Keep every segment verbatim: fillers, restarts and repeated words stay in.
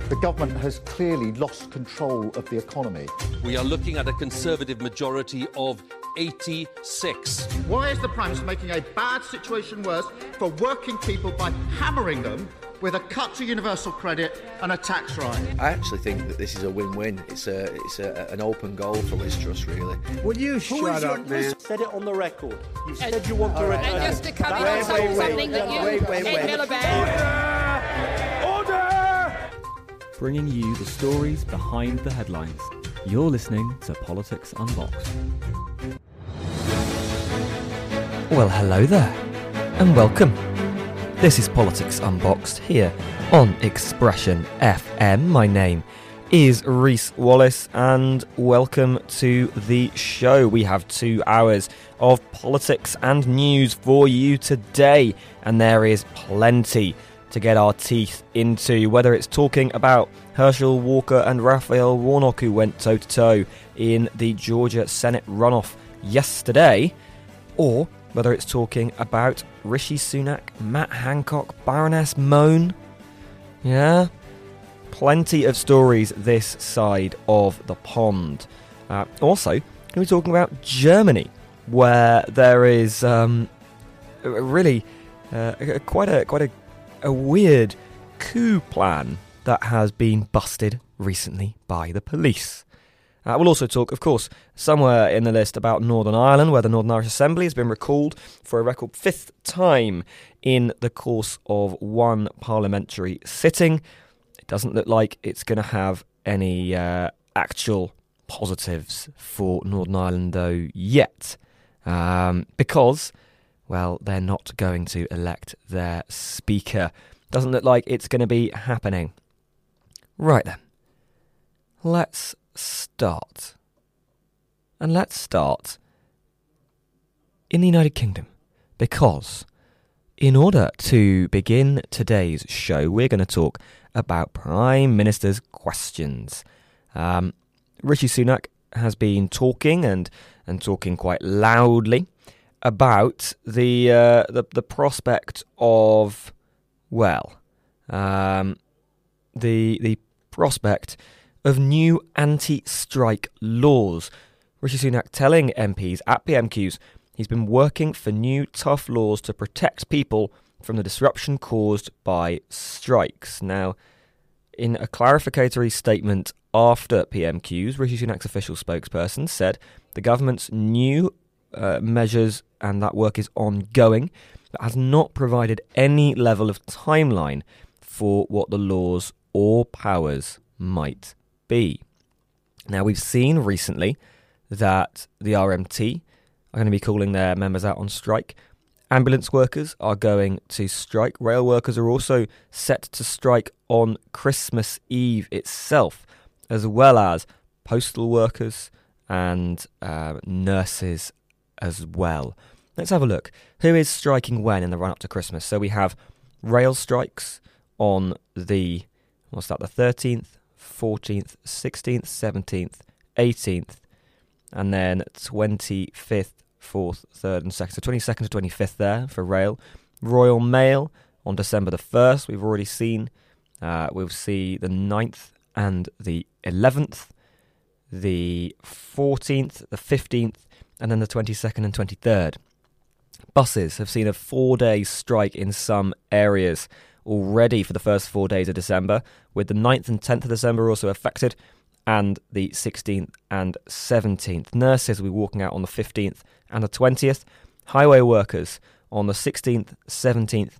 The government has clearly lost control of the economy. We are looking at a Conservative majority of eighty-six. Why is the Prime Minister making a bad situation worse for working people by hammering them with a cut to universal credit and a tax rise? I actually think that this is a win-win. It's a it's a, an open goal for Liz Truss, really. Will you shut up, man? Said it on the record. You said you want to right. return. And just to come in Wait, and wait, say wait, something wait, that you, wait, wait, Ed wait. Miliband... Order! Bringing you the stories behind the headlines. You're listening to Politics Unboxed. Well, hello there, and welcome. This is Politics Unboxed here on Expression F M. My name is Rhys Wallace, and welcome to the show. We have two hours of politics and news for you today, and there is plenty to get our teeth into, whether it's talking about Herschel Walker and Raphael Warnock, who went toe-to-toe in the Georgia Senate runoff yesterday, or whether it's talking about Rishi Sunak, Matt Hancock, Baroness Mone. Yeah, plenty of stories this side of the pond. Uh, also, going to be talking about Germany, where there is um, really uh, quite a quite a, a weird coup plan that has been busted recently by the police. Uh, we'll also talk, of course, somewhere in the list about Northern Ireland, where the Northern Irish Assembly has been recalled for a record fifth time in the course of one parliamentary sitting. It doesn't look like it's going to have any uh, actual positives for Northern Ireland, though, yet. Um, because, well, they're not going to elect their speaker. Doesn't look like it's going to be happening. Right then. Let's start. And let's start in the United Kingdom, because in order to begin today's show, we're going to talk about Prime Minister's questions. Um, Rishi Sunak has been talking and and talking quite loudly about the uh, the, the prospect of, well, um, the the prospect of new anti-strike laws. Rishi Sunak telling M Ps at P M Qs he's been working for new tough laws to protect people from the disruption caused by strikes. Now, in a clarificatory statement after P M Qs, Rishi Sunak's official spokesperson said the government's new uh, measures and that work is ongoing, but has not provided any level of timeline for what the laws or powers might be. Now, we've seen recently that the R M T are going to be calling their members out on strike. Ambulance workers are going to strike. Rail workers are also set to strike on Christmas Eve itself, as well as postal workers and uh, nurses as well. Let's have a look. Who is striking when in the run-up to Christmas? So we have rail strikes on the, what's that, the thirteenth, fourteenth, sixteenth, seventeenth, eighteenth, and then twenty-fifth, fourth, third and second. So twenty-second to twenty-fifth there for rail. Royal Mail on December the first, we've already seen. Uh, we'll see the ninth and the eleventh, the fourteenth, the fifteenth, and then the twenty-second and twenty-third. Buses have seen a four-day strike in some areas already for the first four days of December, with the ninth and tenth of December also affected, and the sixteenth and seventeenth. Nurses will be walking out on the fifteenth and the twentieth. Highway workers on the sixteenth, seventeenth,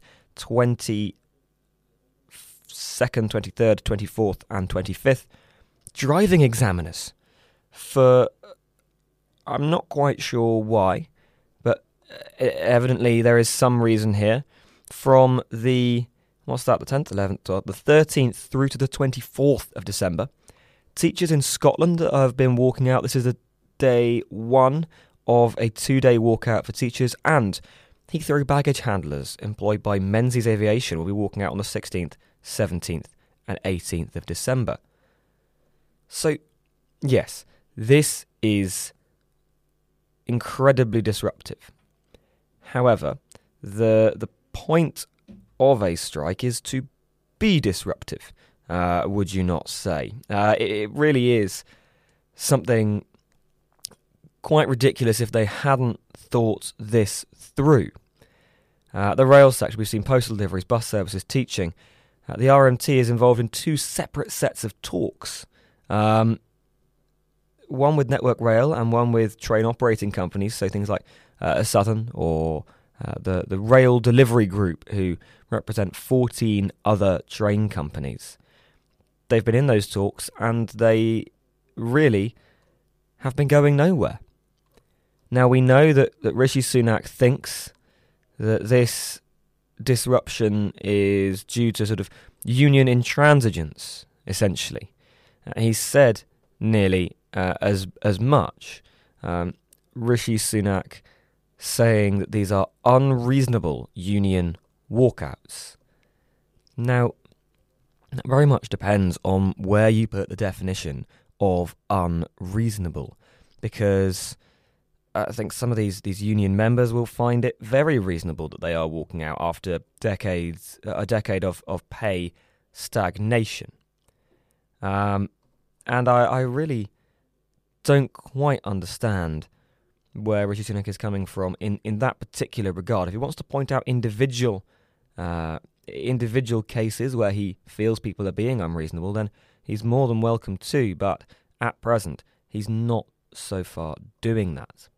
twenty-second, twenty-third, twenty-fourth and twenty-fifth. Driving examiners for, I'm not quite sure why, but evidently there is some reason here, from the, what's that, the tenth, eleventh, or the thirteenth through to the twenty-fourth of December. Teachers in Scotland have been walking out. This is the day one of a two-day walkout for teachers, and Heathrow baggage handlers employed by Menzies Aviation will be walking out on the sixteenth, seventeenth and eighteenth of December. So, yes, this is incredibly disruptive. However, the the point of a strike is to be disruptive. uh, would you not say? Uh, it, it really is something quite ridiculous if they hadn't thought this through. Uh, the rail sector, we've seen postal deliveries, bus services, teaching. Uh, the R M T is involved in two separate sets of talks. Um, one with Network Rail and one with train operating companies, so things like uh, Southern or uh, the, the Rail Delivery Group, who represent fourteen other train companies. They've been in those talks and they really have been going nowhere. Now, we know that, that Rishi Sunak thinks that this disruption is due to sort of union intransigence, essentially. Uh, he's said nearly uh, as as much. Um, Rishi Sunak saying that these are unreasonable union walkouts. Now, that very much depends on where you put the definition of unreasonable, because I think some of these, these union members will find it very reasonable that they are walking out after decades, a decade of, of pay stagnation. Um, and I, I really don't quite understand where Rishi Sunak is coming from in, in that particular regard. If he wants to point out individual uh, individual cases where he feels people are being unreasonable, then he's more than welcome to, but at present, he's not so far doing that.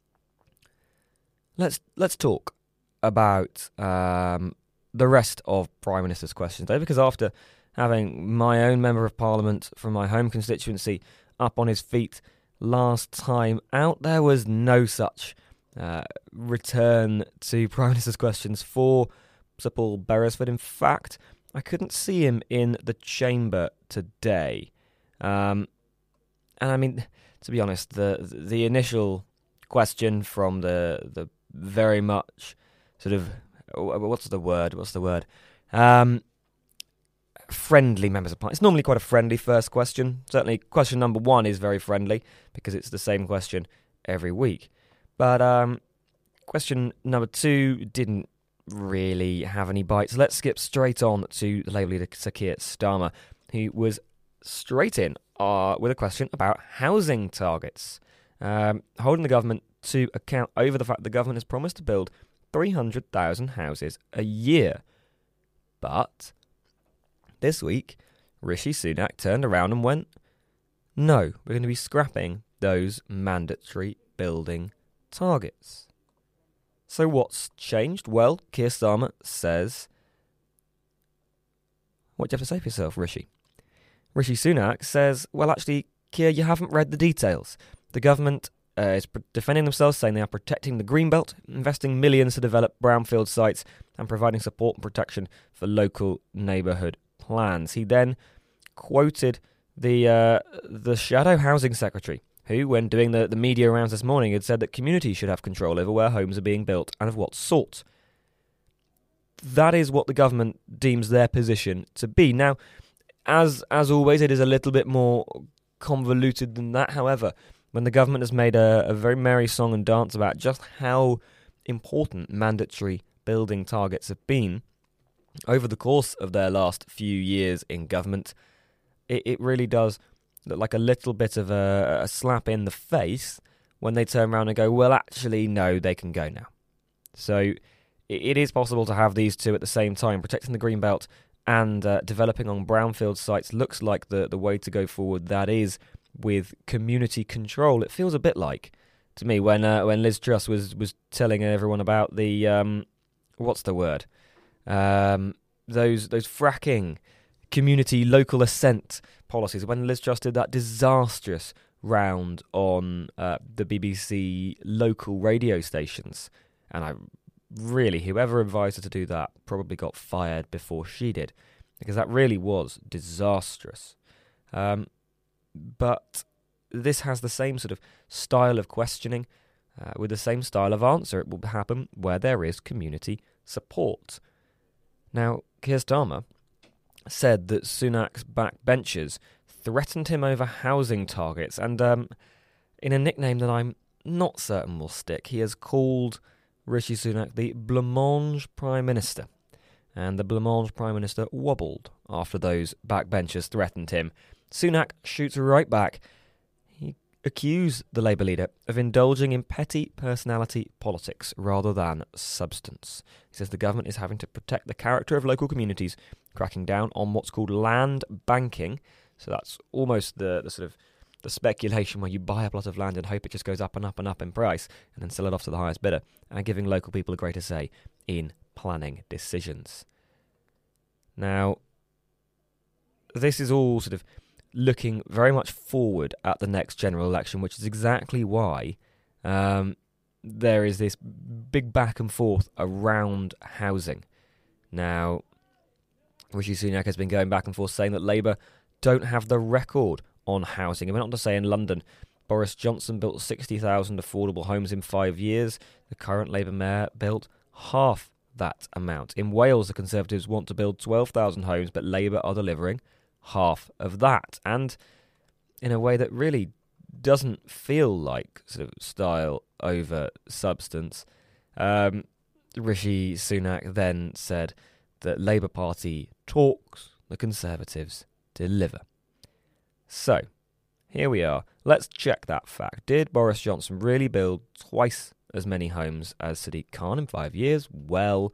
Let's let's talk about um, the rest of Prime Minister's questions today, because after having my own Member of Parliament from my home constituency up on his feet last time out, there was no such uh, return to Prime Minister's questions for Sir Paul Beresford. In fact, I couldn't see him in the chamber today. Um, and I mean, to be honest, the the initial question from the the very much sort of, what's the word? What's the word? Um, friendly members of Parliament. It's normally quite a friendly first question. Certainly, question number one is very friendly because it's the same question every week. But um, question number two didn't really have any bites. Let's skip straight on to the Labour leader Sir Keir Starmer, who was straight in uh, with a question about housing targets, um, holding the government to account over the fact the government has promised to build three hundred thousand houses a year. But this week, Rishi Sunak turned around and went, no, we're going to be scrapping those mandatory building targets. So what's changed? Well, Keir Starmer says, what do you have to say for yourself, Rishi? Rishi Sunak says, well, actually, Keir, you haven't read the details. The government uh, is pr- defending themselves, saying they are protecting the Greenbelt, investing millions to develop brownfield sites, and providing support and protection for local neighbourhood plans. He then quoted the uh, the Shadow Housing Secretary, who, when doing the, the media rounds this morning, had said that communities should have control over where homes are being built and of what sort. That is what the government deems their position to be. Now, as as always, it is a little bit more convoluted than that. However, when the government has made a, a very merry song and dance about just how important mandatory building targets have been over the course of their last few years in government, it, it really does look like a little bit of a, a slap in the face when they turn around and go, well, actually, no, they can go now. So it, it is possible to have these two at the same time. Protecting the Greenbelt and uh, developing on brownfield sites looks like the, the way to go forward. That is with community control. It feels a bit like, to me, when uh, when Liz Truss was, was telling everyone about the, um, what's the word? Um, those those fracking community local assent policies. When Liz Truss did that disastrous round on uh, the B B C local radio stations, and I really, whoever advised her to do that probably got fired before she did, because that really was disastrous. Um, but this has the same sort of style of questioning, uh, with the same style of answer. It will happen where there is community support. Now, Keir Starmer said that Sunak's backbenchers threatened him over housing targets, and um, in a nickname that I'm not certain will stick, he has called Rishi Sunak the blancmange Prime Minister, and the blancmange Prime Minister wobbled after those backbenchers threatened him. Sunak shoots right back. He accused the Labour leader of indulging in petty personality politics rather than substance. He says the government is having to protect the character of local communities, cracking down on what's called land banking. So that's almost the, the sort of the speculation where you buy a plot of land and hope it just goes up and up and up in price and then sell it off to the highest bidder, and giving local people a greater say in planning decisions. Now, this is all sort of looking very much forward at the next general election, which is exactly why um, there is this big back and forth around housing. Now, Rishi Sunak has been going back and forth saying that Labour don't have the record on housing. I went on to say in London, Boris Johnson built sixty thousand affordable homes in five years. The current Labour mayor built half that amount. In Wales, the Conservatives want to build twelve thousand homes, but Labour are delivering half of that. And in a way that really doesn't feel like sort of style over substance. Um, Rishi Sunak then said that Labour Party talks, the Conservatives deliver. So, here we are. Let's check that fact. Did Boris Johnson really build twice as many homes as Sadiq Khan in five years? Well,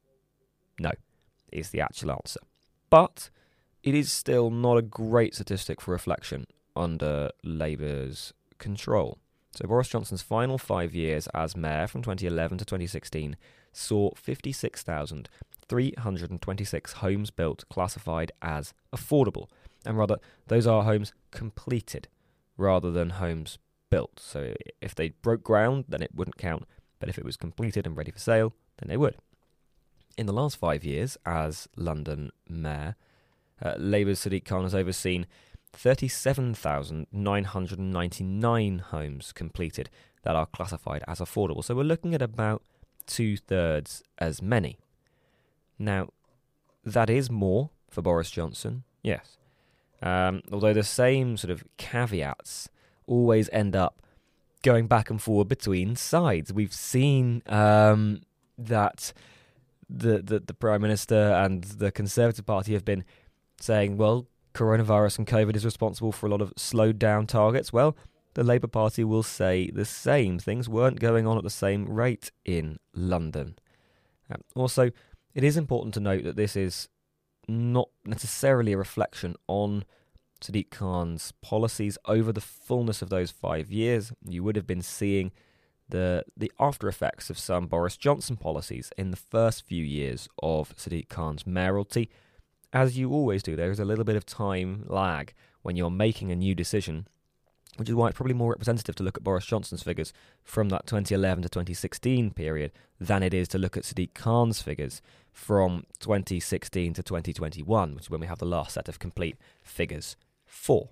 no, is the actual answer. But it is still not a great statistic for reflection under Labour's control. So Boris Johnson's final five years as mayor from twenty eleven to twenty sixteen saw fifty-six thousand three hundred twenty-six homes built classified as affordable. And rather, those are homes completed rather than homes built. So if they broke ground, then it wouldn't count. But if it was completed and ready for sale, then they would. In the last five years as London mayor, uh, Labour's Sadiq Khan has overseen thirty-seven thousand nine hundred ninety-nine homes completed that are classified as affordable. So we're looking at about two-thirds as many. Now, that is more for Boris Johnson, yes. Um, although the same sort of caveats always end up going back and forward between sides. We've seen um, that the, the the Prime Minister and the Conservative Party have been saying, well, coronavirus and COVID is responsible for a lot of slowed down targets. Well, the Labour Party will say the same. Things weren't going on at the same rate in London. Um, also, it is important to note that this is not necessarily a reflection on Sadiq Khan's policies over the fullness of those five years. You would have been seeing the the after effects of some Boris Johnson policies in the first few years of Sadiq Khan's mayoralty. As you always do, there is a little bit of time lag when you're making a new decision, which is why it's probably more representative to look at Boris Johnson's figures from that twenty eleven to twenty sixteen period than it is to look at Sadiq Khan's figures from twenty sixteen to twenty twenty-one, which is when we have the last set of complete figures for.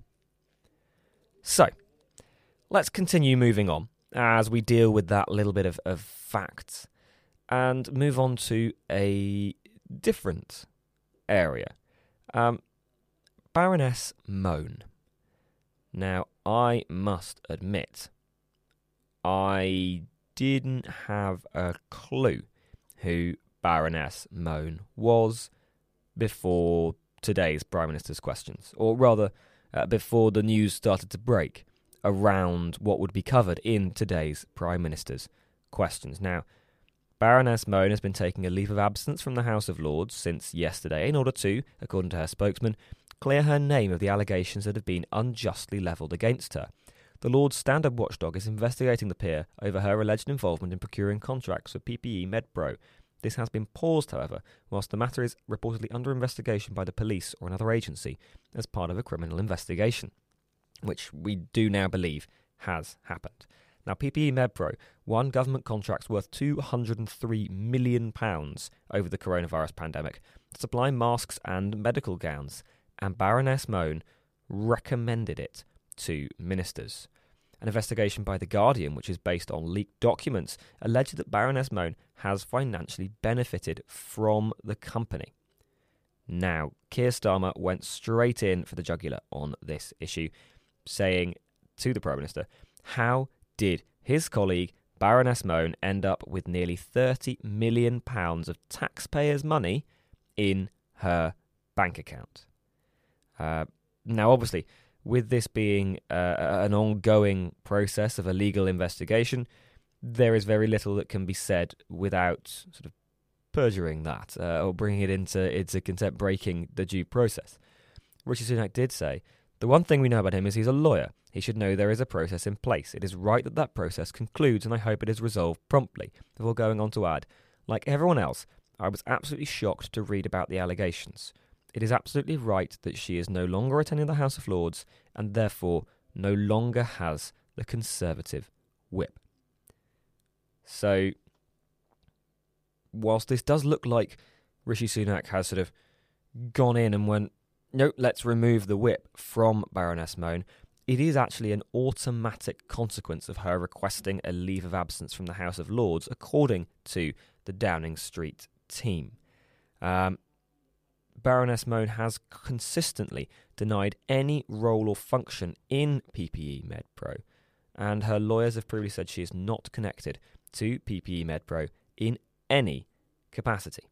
So, let's continue moving on as we deal with that little bit of, of facts and move on to a different area. Um, Baroness Mone. Now, I must admit, I didn't have a clue who Baroness Mone was before today's Prime Minister's questions, or rather, uh, before the news started to break around what would be covered in today's Prime Minister's questions. Now, Baroness Mone has been taking a leave of absence from the House of Lords since yesterday in order to, according to her spokesman, clear her name of the allegations that have been unjustly levelled against her. The Lord's standard watchdog is investigating the peer over her alleged involvement in procuring contracts for P P E MedPro. This has been paused, however, whilst the matter is reportedly under investigation by the police or another agency as part of a criminal investigation, which we do now believe has happened. Now, P P E MedPro won government contracts worth two hundred three million pounds over the coronavirus pandemic to supply masks and medical gowns, and Baroness Mone recommended it to ministers. An investigation by The Guardian, which is based on leaked documents, alleged that Baroness Mone has financially benefited from the company. Now, Keir Starmer went straight in for the jugular on this issue, saying to the Prime Minister, how did his colleague Baroness Mone end up with nearly thirty million pounds of taxpayers' money in her bank account. Uh, now, obviously, with this being uh, an ongoing process of a legal investigation, there is very little that can be said without sort of perjuring that uh, or bringing it into, into contempt, breaking the due process. Rishi Sunak did say, the one thing we know about him is he's a lawyer. He should know there is a process in place. It is right that that process concludes, and I hope it is resolved promptly. Before going on to add, like everyone else, I was absolutely shocked to read about the allegations. It is absolutely right that she is no longer attending the House of Lords, and therefore no longer has the Conservative whip. So, whilst this does look like Rishi Sunak has sort of gone in and went, no, let's remove the whip from Baroness Mone, it is actually an automatic consequence of her requesting a leave of absence from the House of Lords, according to the Downing Street team. Um, Baroness Mone has consistently denied any role or function in P P E MedPro, and her lawyers have previously said she is not connected to P P E MedPro in any capacity.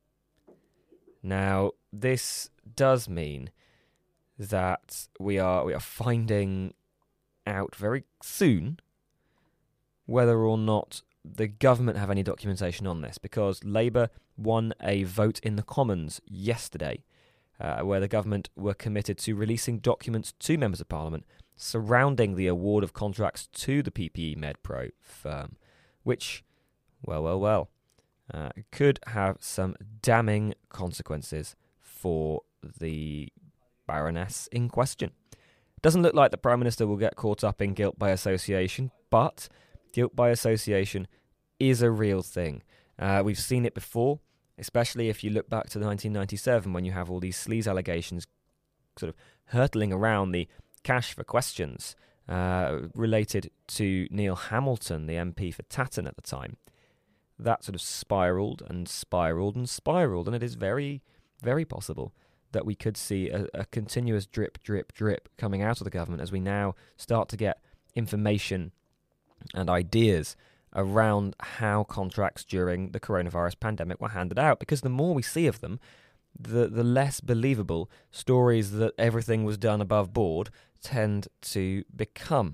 Now, this does mean that we are we are finding out very soon whether or not the government have any documentation on this, because Labour won a vote in the Commons yesterday uh, where the government were committed to releasing documents to members of Parliament surrounding the award of contracts to the P P E MedPro firm, which, well, well, well, uh, could have some damning consequences for the Baroness in question. Doesn't look like the Prime Minister will get caught up in guilt by association, but guilt by association is a real thing. Uh, we've seen it before, especially if you look back to nineteen ninety-seven when you have all these sleaze allegations sort of hurtling around the cash for questions uh, related to Neil Hamilton, the M P for Tatton at the time. That sort of spiralled and spiralled and spiralled, and it is very, very possible that we could see a, a continuous drip, drip, drip coming out of the government as we now start to get information and ideas around how contracts during the coronavirus pandemic were handed out. Because the more we see of them, the, the less believable stories that everything was done above board tend to become.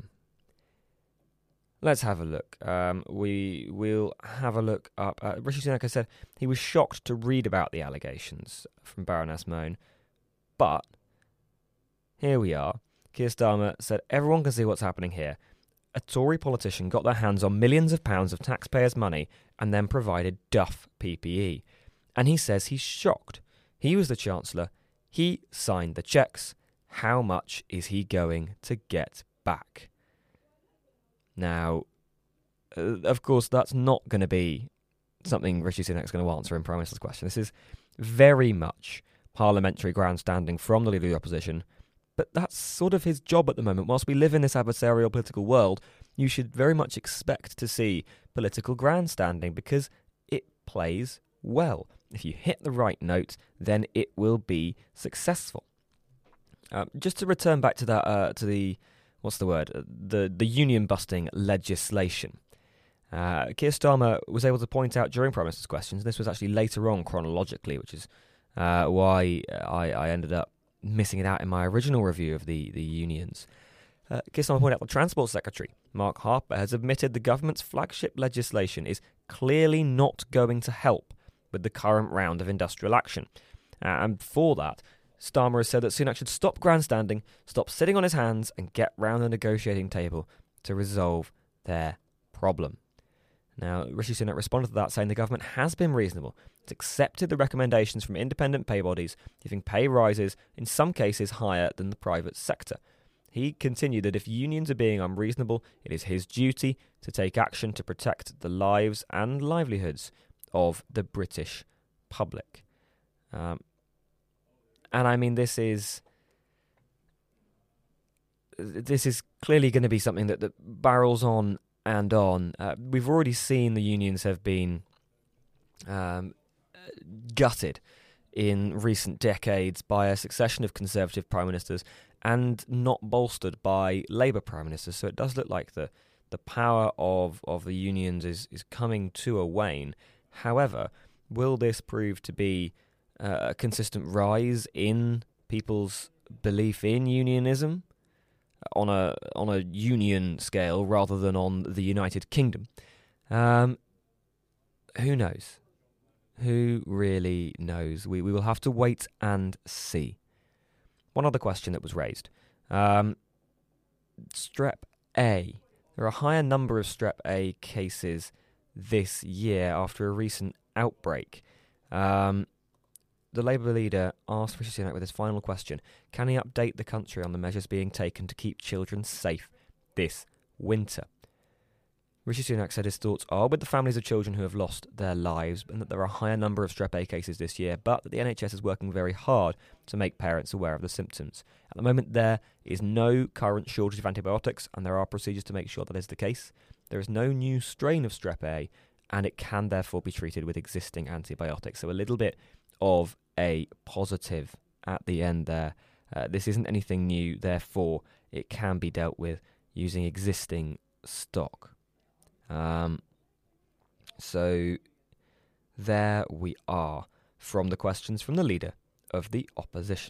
Let's have a look. Um, we will have a look up. Uh, Rishi Sunak has said he was shocked to read about the allegations from Baroness Mone, but here we are. Keir Starmer said everyone can see what's happening here. A Tory politician got their hands on millions of pounds of taxpayers' money and then provided duff P P E. And he says he's shocked. He was the Chancellor. He signed the cheques. How much is he going to get back? Now, uh, of course, that's not going to be something Rishi Sunak's going to answer in Prime Minister's question. This is very much parliamentary grandstanding from the Leader of the Opposition, but that's sort of his job at the moment. Whilst we live in this adversarial political world, you should very much expect to see political grandstanding because it plays well. If you hit the right note, then it will be successful. Um, just to return back to that, uh, to the what's the word? The the union busting legislation. Uh, Keir Starmer was able to point out during Prime Minister's questions. This was actually later on chronologically, which is uh, why I, I ended up missing it out in my original review of the the unions. Uh, Keir Starmer pointed out the Transport Secretary, Mark Harper, has admitted the government's flagship legislation is clearly not going to help with the current round of industrial action. Uh, and for that, Starmer has said that Sunak should stop grandstanding, stop sitting on his hands, and get round the negotiating table to resolve their problem. Now, Rishi Sunak responded to that, saying the government has been reasonable. It's accepted the recommendations from independent pay bodies, giving pay rises, in some cases higher than the private sector. He continued that if unions are being unreasonable, it is his duty to take action to protect the lives and livelihoods of the British public. Um, and I mean, this is this is clearly going to be something that, that barrels on and on. Uh, we've already seen the unions have been um, gutted in recent decades by a succession of Conservative Prime Ministers and not bolstered by Labour Prime Ministers. So it does look like the the power of, of the unions is, is coming to a wane. However, will this prove to be uh, a consistent rise in people's belief in unionism on a on a union scale rather than on the United Kingdom. Um, who knows? Who really knows? We we will have to wait and see. One other question that was raised. Um, Strep A. There are a higher number of Strep A cases this year after a recent outbreak. Um, the Labour leader asked Rishi Sunak with his final question, can he update the country on the measures being taken to keep children safe this winter? Rishi Sunak said his thoughts are with the families of children who have lost their lives and that there are a higher number of Strep A cases this year, but that the N H S is working very hard to make parents aware of the symptoms. At the moment, there is no current shortage of antibiotics and there are procedures to make sure that is the case. There is no new strain of Strep A and it can therefore be treated with existing antibiotics. So a little bit of a positive at the end there. Uh, this isn't anything new, therefore it can be dealt with using existing stock. Um, so there we are from the questions from the leader of the opposition.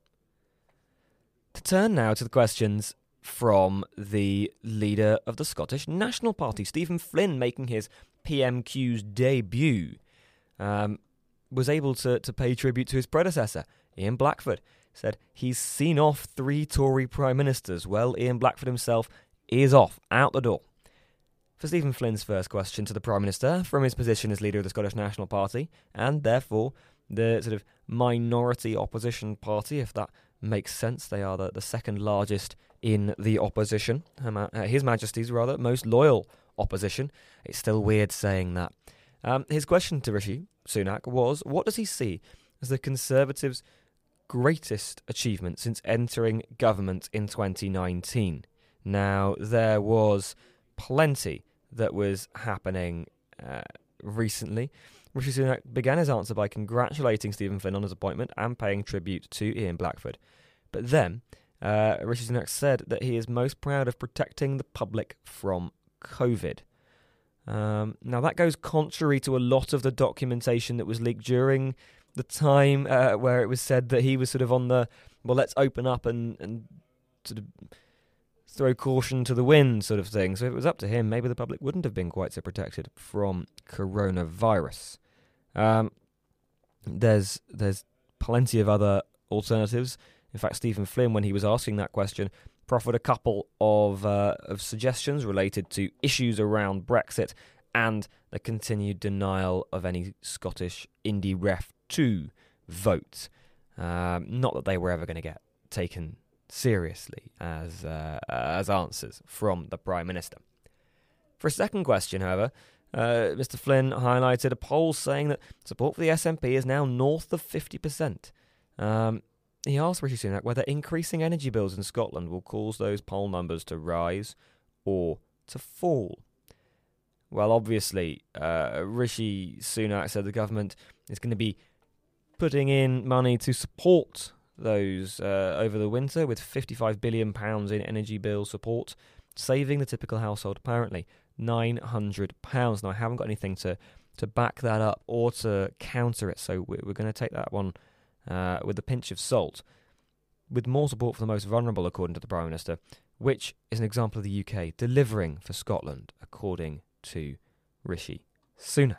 To turn now to the questions from the leader of the Scottish National Party, Stephen Flynn, making his P M Q's debut, um, was able to, to pay tribute to his predecessor, Ian Blackford. Said he's seen off three Tory prime ministers. Well, Ian Blackford himself is off, out the door. For Stephen Flynn's first question to the Prime Minister, from his position as leader of the Scottish National Party, and therefore the sort of minority opposition party, if that makes sense, they are the, the second largest in the opposition, uh, His Majesty's rather, most loyal opposition. It's still weird saying that. Um, his question to Rishi Sunak was, what does he see as the Conservatives' greatest achievement since entering government in twenty nineteen? Now, there was plenty that was happening uh, recently. Rishi Sunak began his answer by congratulating Stephen Flynn on his appointment and paying tribute to Ian Blackford. But then, uh, Rishi Sunak said that he is most proud of protecting the public from COVID. Um, now, that goes contrary to a lot of the documentation that was leaked during the time uh, where it was said that he was sort of on the, well, let's open up and, and sort of throw caution to the wind sort of thing. So if it was up to him, maybe the public wouldn't have been quite so protected from coronavirus. Um, there's there's plenty of other alternatives. In fact, Stephen Flynn, when he was asking that question, proffered a couple of uh, of suggestions related to issues around Brexit and the continued denial of any Scottish Indie Ref two vote. Um, not that they were ever going to get taken seriously as uh, as answers from the Prime Minister. For a second question, however, uh, Mister Flynn highlighted a poll saying that support for the S N P is now north of fifty percent. Um, he asked Rishi Sunak whether increasing energy bills in Scotland will cause those poll numbers to rise or to fall. Well, obviously, uh, Rishi Sunak said the government is going to be putting in money to support those uh, over the winter with fifty-five billion pounds in energy bill support, saving the typical household apparently nine hundred pounds. Now, I haven't got anything to, to back that up or to counter it, so we're, we're going to take that one uh, with a pinch of salt. With more support for the most vulnerable, according to the Prime Minister, which is an example of the U K delivering for Scotland, according to Rishi Sunak.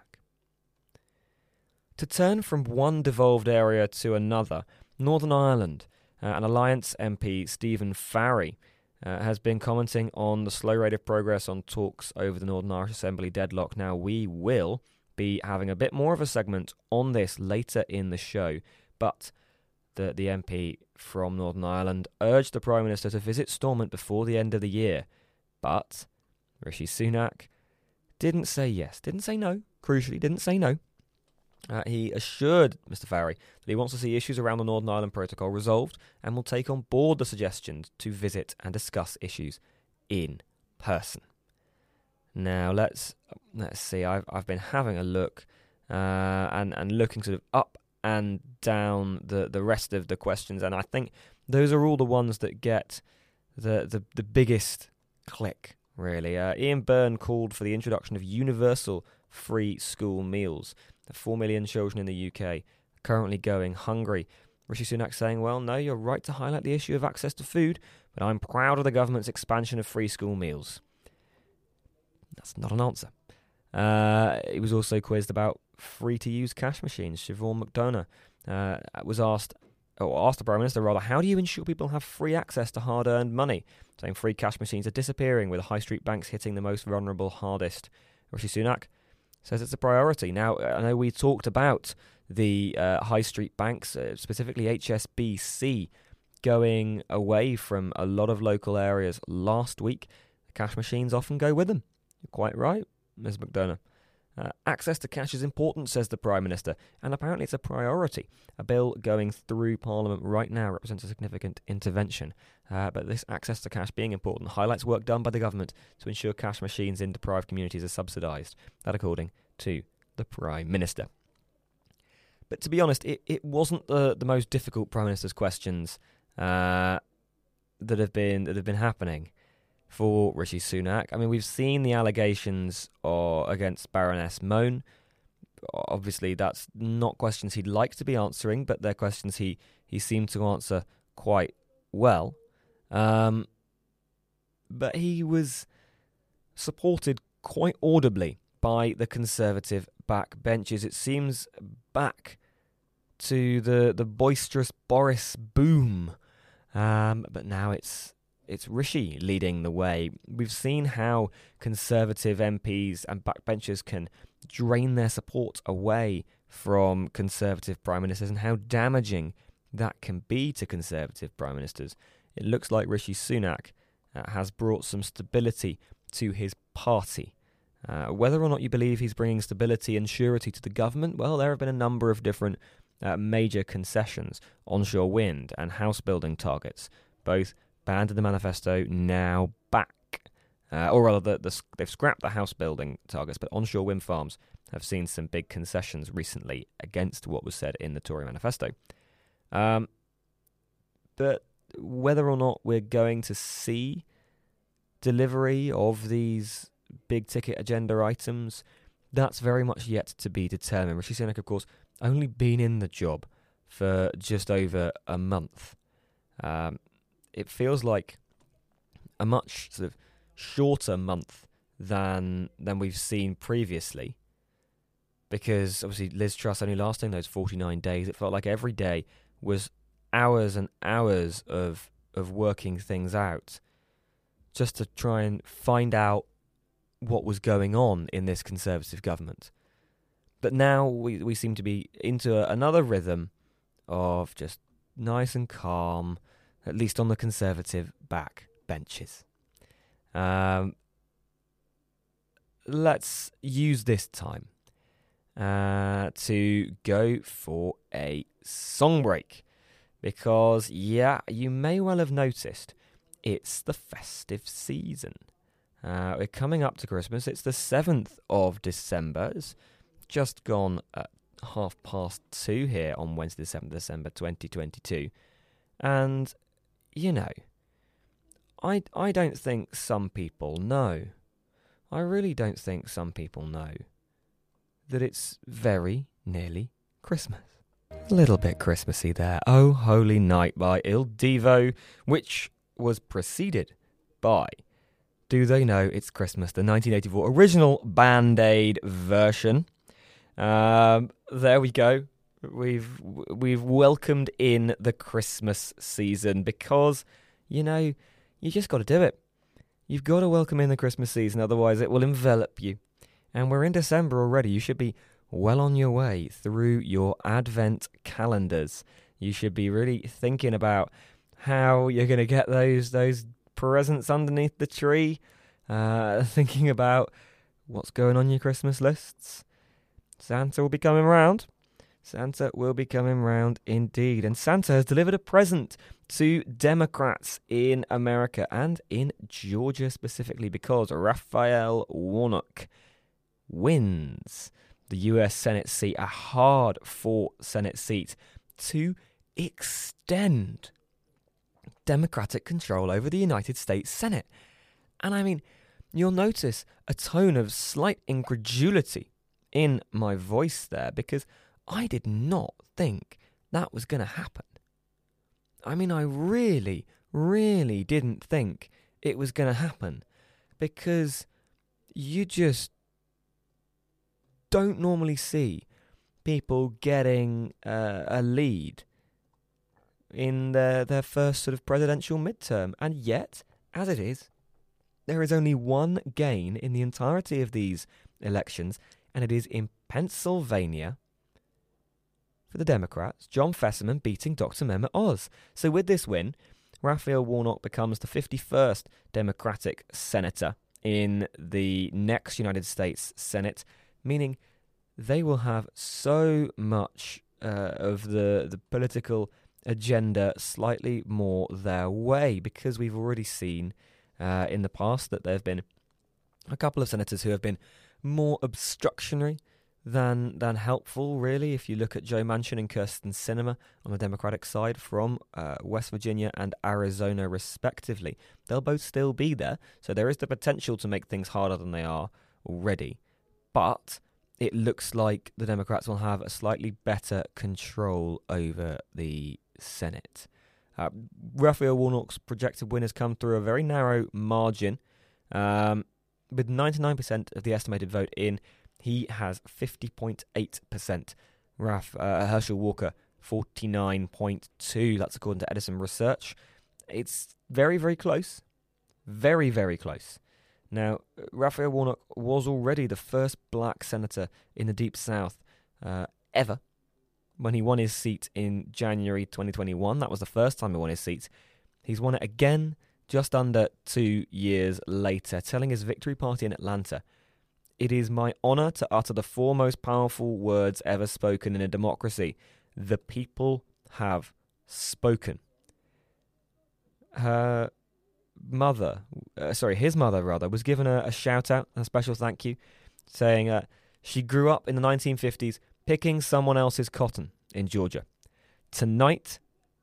To turn from one devolved area to another, Northern Ireland, uh, an Alliance M P, Stephen Farry, uh, has been commenting on the slow rate of progress on talks over the Northern Irish Assembly deadlock. Now, we will be having a bit more of a segment on this later in the show, but the, the M P from Northern Ireland urged the Prime Minister to visit Stormont before the end of the year. But Rishi Sunak didn't say yes, didn't say no, crucially didn't say no. Uh, he assured Mister Farry that he wants to see issues around the Northern Ireland Protocol resolved and will take on board the suggestions to visit and discuss issues in person. Now let's let's see. I've I've been having a look uh, and and looking sort of up and down the, the rest of the questions, and I think those are all the ones that get the the, the biggest click. Really, uh, Ian Byrne called for the introduction of universal free school meals. Four million children in the U K currently going hungry. Rishi Sunak saying, well, no, you're right to highlight the issue of access to food, but I'm proud of the government's expansion of free school meals. That's not an answer. Uh, he was also quizzed about free-to-use cash machines. Siobhan McDonough uh, was asked, or asked the Prime Minister rather, how do you ensure people have free access to hard-earned money? Saying free cash machines are disappearing, with high street banks hitting the most vulnerable hardest. Rishi Sunak says it's a priority. Now, I know we talked about the uh, high street banks, uh, specifically H S B C, going away from a lot of local areas last week. The cash machines often go with them. You're quite right, Miz McDonough. Uh, access to cash is important, says the Prime Minister, and apparently it's a priority. A bill going through Parliament right now represents a significant intervention. Uh, but this access to cash being important highlights work done by the government to ensure cash machines in deprived communities are subsidised. That according to the Prime Minister. But to be honest, it, it wasn't the, the most difficult Prime Minister's questions uh, that have been that have been happening for Rishi Sunak. I mean, we've seen the allegations uh, against Baroness Mone. Obviously, that's not questions he'd like to be answering, but they're questions he, he seemed to answer quite well. Um, but he was supported quite audibly by the Conservative backbenchers. It seems back to the, the boisterous Boris boom. Um, but now it's it's Rishi leading the way. We've seen how Conservative M Ps and backbenchers can drain their support away from Conservative Prime Ministers and how damaging that can be to Conservative Prime Ministers. It looks like Rishi Sunak uh, has brought some stability to his party. Uh, whether or not you believe he's bringing stability and surety to the government, well, there have been a number of different uh, major concessions, onshore wind and house building targets, both banned in the manifesto, now back. Uh, or rather, the, the, they've scrapped the house building targets, but onshore wind farms have seen some big concessions recently against what was said in the Tory manifesto. Um, but whether or not we're going to see delivery of these big ticket agenda items, that's very much yet to be determined. Rishi Sunak, of course, only been in the job for just over a month. Um, it feels like a much sort of shorter month than than we've seen previously, because obviously Liz Truss only lasting those forty-nine days. It felt like every day was hours and hours of of working things out just to try and find out what was going on in this Conservative government. But now we, we seem to be into another rhythm of just nice and calm, at least on the Conservative back benches. Um, let's use this time uh, to go for a song break. Because, yeah, you may well have noticed it's the festive season. Uh, we're coming up to Christmas. It's the seventh of December. It's just gone at half past two here on Wednesday, the seventh of December, twenty twenty-two. And, you know, I, I don't think some people know. I really don't think some people know that it's very nearly Christmas. A little bit Christmassy there. Oh Holy Night by Il Divo, which was preceded by Do They Know It's Christmas, the nineteen eighty-four original Band-Aid version. Um, there we go. We've we've welcomed in the Christmas season because, you know, you just got to do it. You've got to welcome in the Christmas season, otherwise it will envelop you. And we're in December already. You should be well on your way through your Advent calendars. You should be really thinking about how you're going to get those those presents underneath the tree. Uh, thinking about what's going on your Christmas lists. Santa will be coming round. Santa will be coming round indeed. And Santa has delivered a present to Democrats in America and in Georgia specifically, because Raphael Warnock wins the U S Senate seat, a hard-fought Senate seat, to extend Democratic control over the United States Senate. And I mean, you'll notice a tone of slight incredulity in my voice there, because I did not think that was going to happen. I mean, I really, really didn't think it was going to happen, because you just don't normally see people getting uh, a lead in their, their first sort of presidential midterm. And yet, as it is, there is only one gain in the entirety of these elections, and it is in Pennsylvania for the Democrats, John Fetterman beating Doctor Mehmet Oz. So with this win, Raphael Warnock becomes the fifty-first Democratic senator in the next United States Senate, meaning they will have so much uh, of the, the political agenda slightly more their way, because we've already seen uh, in the past that there have been a couple of senators who have been more obstructionary than than helpful, really. If you look at Joe Manchin and Kyrsten Sinema on the Democratic side from uh, West Virginia and Arizona, respectively, they'll both still be there. So there is the potential to make things harder than they are already. But it looks like the Democrats will have a slightly better control over the Senate. Uh, Raphael Warnock's projected win has come through a very narrow margin. Um, with ninety-nine percent of the estimated vote in, he has fifty point eight percent. Raf, uh, Herschel Walker, forty-nine point two. That's according to Edison Research. It's very, very close. Very, very close. Now, Raphael Warnock was already the first black senator in the Deep South uh, ever when he won his seat in January twenty twenty-one. That was the first time he won his seat. He's won it again just under two years later, telling his victory party in Atlanta, "It is my honor to utter the four most powerful words ever spoken in a democracy. The people have spoken." Her mother, uh, sorry, his mother rather, was given a, a shout out, a special thank you, saying uh, she grew up in the nineteen fifties picking someone else's cotton in Georgia. Tonight,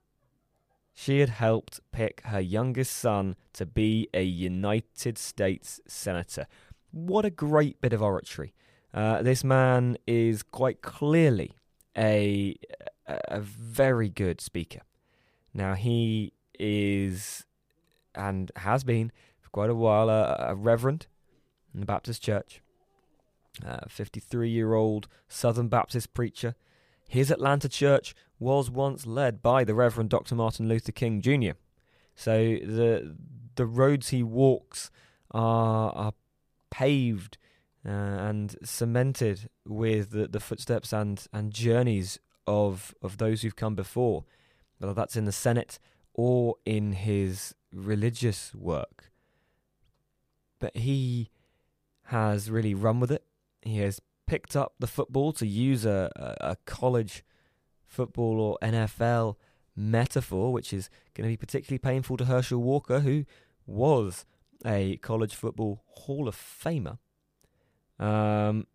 she had helped pick her youngest son to be a United States Senator. What a great bit of oratory. Uh, this man is quite clearly a, a very good speaker. Now, he is, and has been for quite a while, a, a reverend in the Baptist Church, a fifty-three-year-old Southern Baptist preacher. His Atlanta church was once led by the Reverend Doctor Martin Luther King Junior So the the roads he walks are, are paved uh, and cemented with the, the footsteps and, and journeys of of those who've come before, whether that's in the Senate or in his religious work. But he has really run with it. He has picked up the football, to use a, a, a college football or N F L metaphor, which is going to be particularly painful to Herschel Walker, who was a college football Hall of Famer. Um,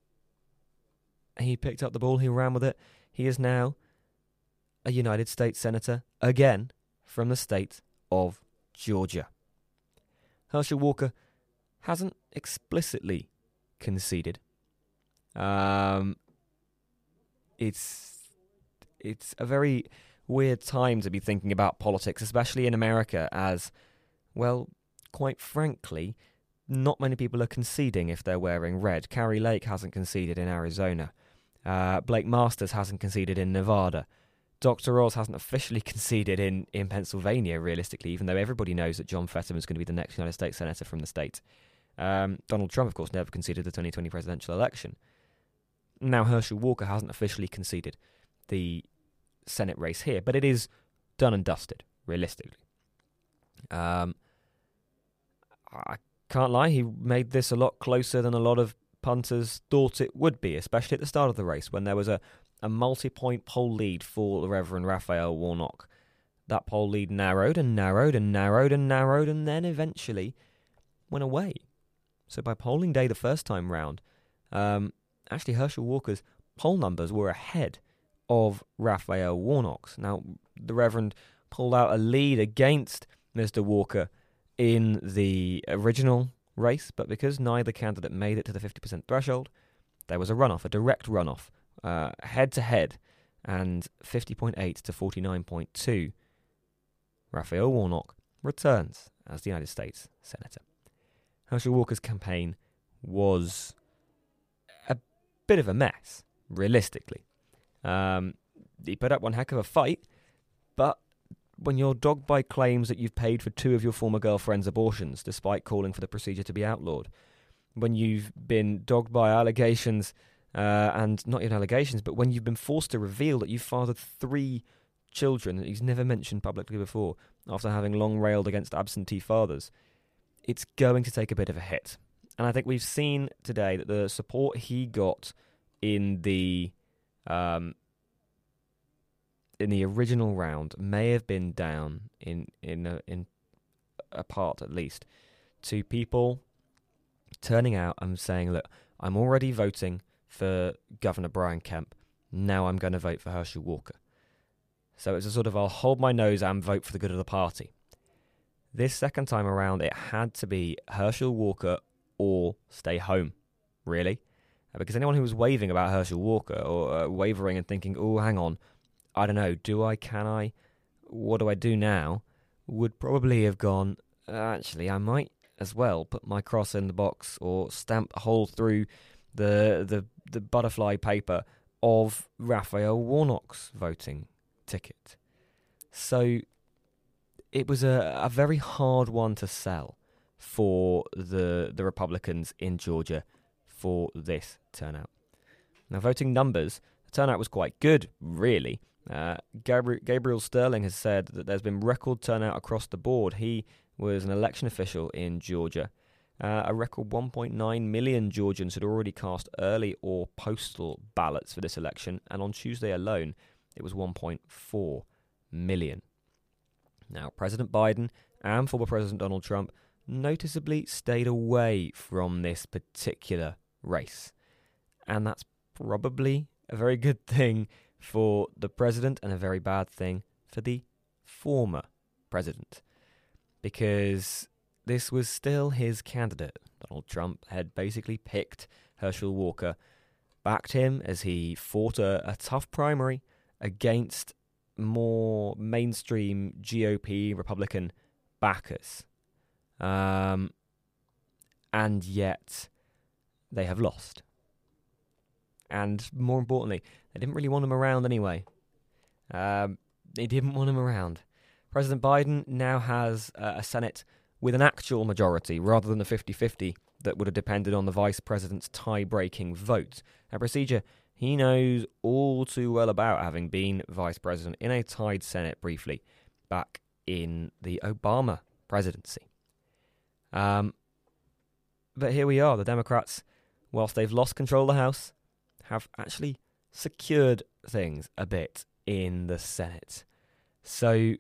he picked up the ball, he ran with it. He is now a United States Senator, again, from the state of Georgia. Herschel Walker hasn't explicitly conceded. Um, it's it's a very weird time to be thinking about politics, especially in America, as, well, quite frankly, not many people are conceding if they're wearing red. Carrie Lake hasn't conceded in Arizona. Uh, Blake Masters hasn't conceded in Nevada. Doctor Oz hasn't officially conceded in, in Pennsylvania, realistically, even though everybody knows that John Fetterman is going to be the next United States Senator from the state. Um, Donald Trump, of course, never conceded the twenty twenty presidential election. Now, Herschel Walker hasn't officially conceded the Senate race here, but it is done and dusted, realistically. Um, I can't lie, he made this a lot closer than a lot of punters thought it would be, especially at the start of the race, when there was a, a multi-point poll lead for the Reverend Raphael Warnock. That poll lead narrowed and narrowed and narrowed and narrowed and then eventually went away. So by polling day the first time round, um, actually Herschel Walker's poll numbers were ahead of Raphael Warnock's. Now, the Reverend pulled out a lead against Mister Walker in the original race, but because neither candidate made it to the fifty percent threshold, there was a runoff, a direct runoff, uh, head to head, and fifty point eight to forty-nine point two, Raphael Warnock returns as the United States Senator. Herschel Walker's campaign was a bit of a mess, realistically. Um, he put up one heck of a fight, but when you're dogged by claims that you've paid for two of your former girlfriend's abortions, despite calling for the procedure to be outlawed, when you've been dogged by allegations, uh, and not even allegations, but when you've been forced to reveal that you've fathered three children that he's never mentioned publicly before, after having long railed against absentee fathers, it's going to take a bit of a hit. And I think we've seen today that the support he got in the um, in the original round may have been down in in a, in a part at least to people turning out and saying, look, I'm already voting for Governor Brian Kemp, now I'm going to vote for Herschel Walker. So it's a sort of, I'll hold my nose and vote for the good of the party. This second time around, it had to be Herschel Walker or stay home, really. Because anyone who was waving about Herschel Walker or uh, wavering and thinking, oh, hang on, I don't know, do I, can I, what do I do now, would probably have gone, actually, I might as well put my cross in the box or stamp a hole through the the, the butterfly paper of Raphael Warnock's voting ticket. So it was a, a very hard one to sell for the the Republicans in Georgia for this turnout. Now, voting numbers, the turnout was quite good, really. Uh, Gabriel, Gabriel Sterling has said that there's been record turnout across the board. He was an election official in Georgia. Uh, a record one point nine million Georgians had already cast early or postal ballots for this election, and on Tuesday alone, it was one point four million. Now, President Biden and former President Donald Trump noticeably stayed away from this particular race, and that's probably a very good thing for the president and a very bad thing for the former president, because this was still his candidate. Donald Trump had basically picked Herschel Walker, backed him as he fought a, a tough primary against more mainstream G O P Republican backers. Um, and yet they have lost. And more importantly, they didn't really want him around anyway. Um, they didn't want him around. President Biden now has uh, a Senate with an actual majority rather than the fifty-fifty that would have depended on the vice president's tie-breaking vote. A procedure he knows all too well about, having been vice president in a tied Senate briefly back in the Obama presidency. Um, but here we are. The Democrats, whilst they've lost control of the House, have actually secured things a bit in the Senate. So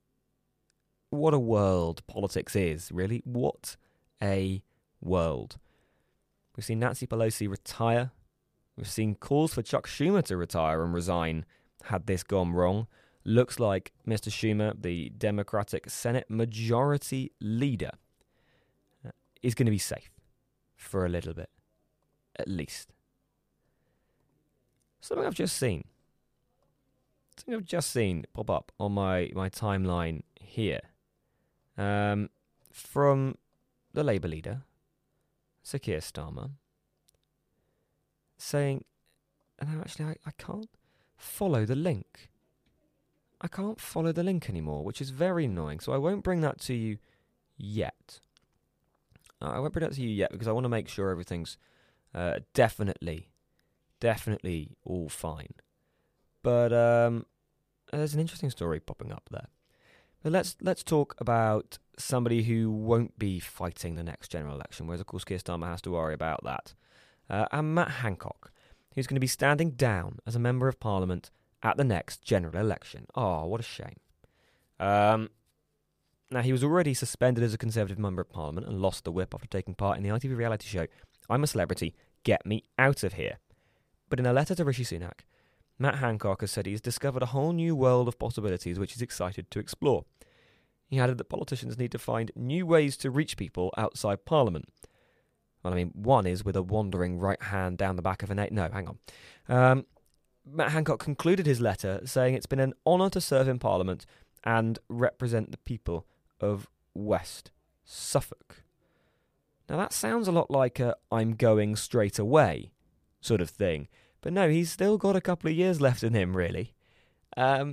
what a world politics is, really. What a world. We've seen Nancy Pelosi retire. We've seen calls for Chuck Schumer to retire and resign had this gone wrong. Looks like Mister Schumer, the Democratic Senate Majority Leader, is going to be safe for a little bit, at least. Something I've just seen. Something I've just seen pop up on my, my timeline here. Um, from the Labour leader, Sir Keir Starmer, saying, and actually I, I can't follow the link. I can't follow the link anymore, which is very annoying. So I won't bring that to you yet. Uh, I won't bring that to you yet because I want to make sure everything's uh, definitely, definitely all fine. But um, there's an interesting story popping up there. But let's let's talk about somebody who won't be fighting the next general election, whereas of course Keir Starmer has to worry about that. Uh, and Matt Hancock, who's going to be standing down as a Member of Parliament at the next general election. Oh, what a shame. Um, now, he was already suspended as a Conservative Member of Parliament and lost the whip after taking part in the I T V reality show I'm a Celebrity, Get Me Out of Here. But in a letter to Rishi Sunak, Matt Hancock has said he's discovered a whole new world of possibilities which he's excited to explore. He added that politicians need to find new ways to reach people outside Parliament. Well, I mean, one is with a wandering right hand down the back of an eight. No, hang on. Um, Matt Hancock concluded his letter saying it's been an honour to serve in Parliament and represent the people of West Suffolk. Now that sounds a lot like a I'm going straight away sort of thing. But no, he's still got a couple of years left in him, really. Um,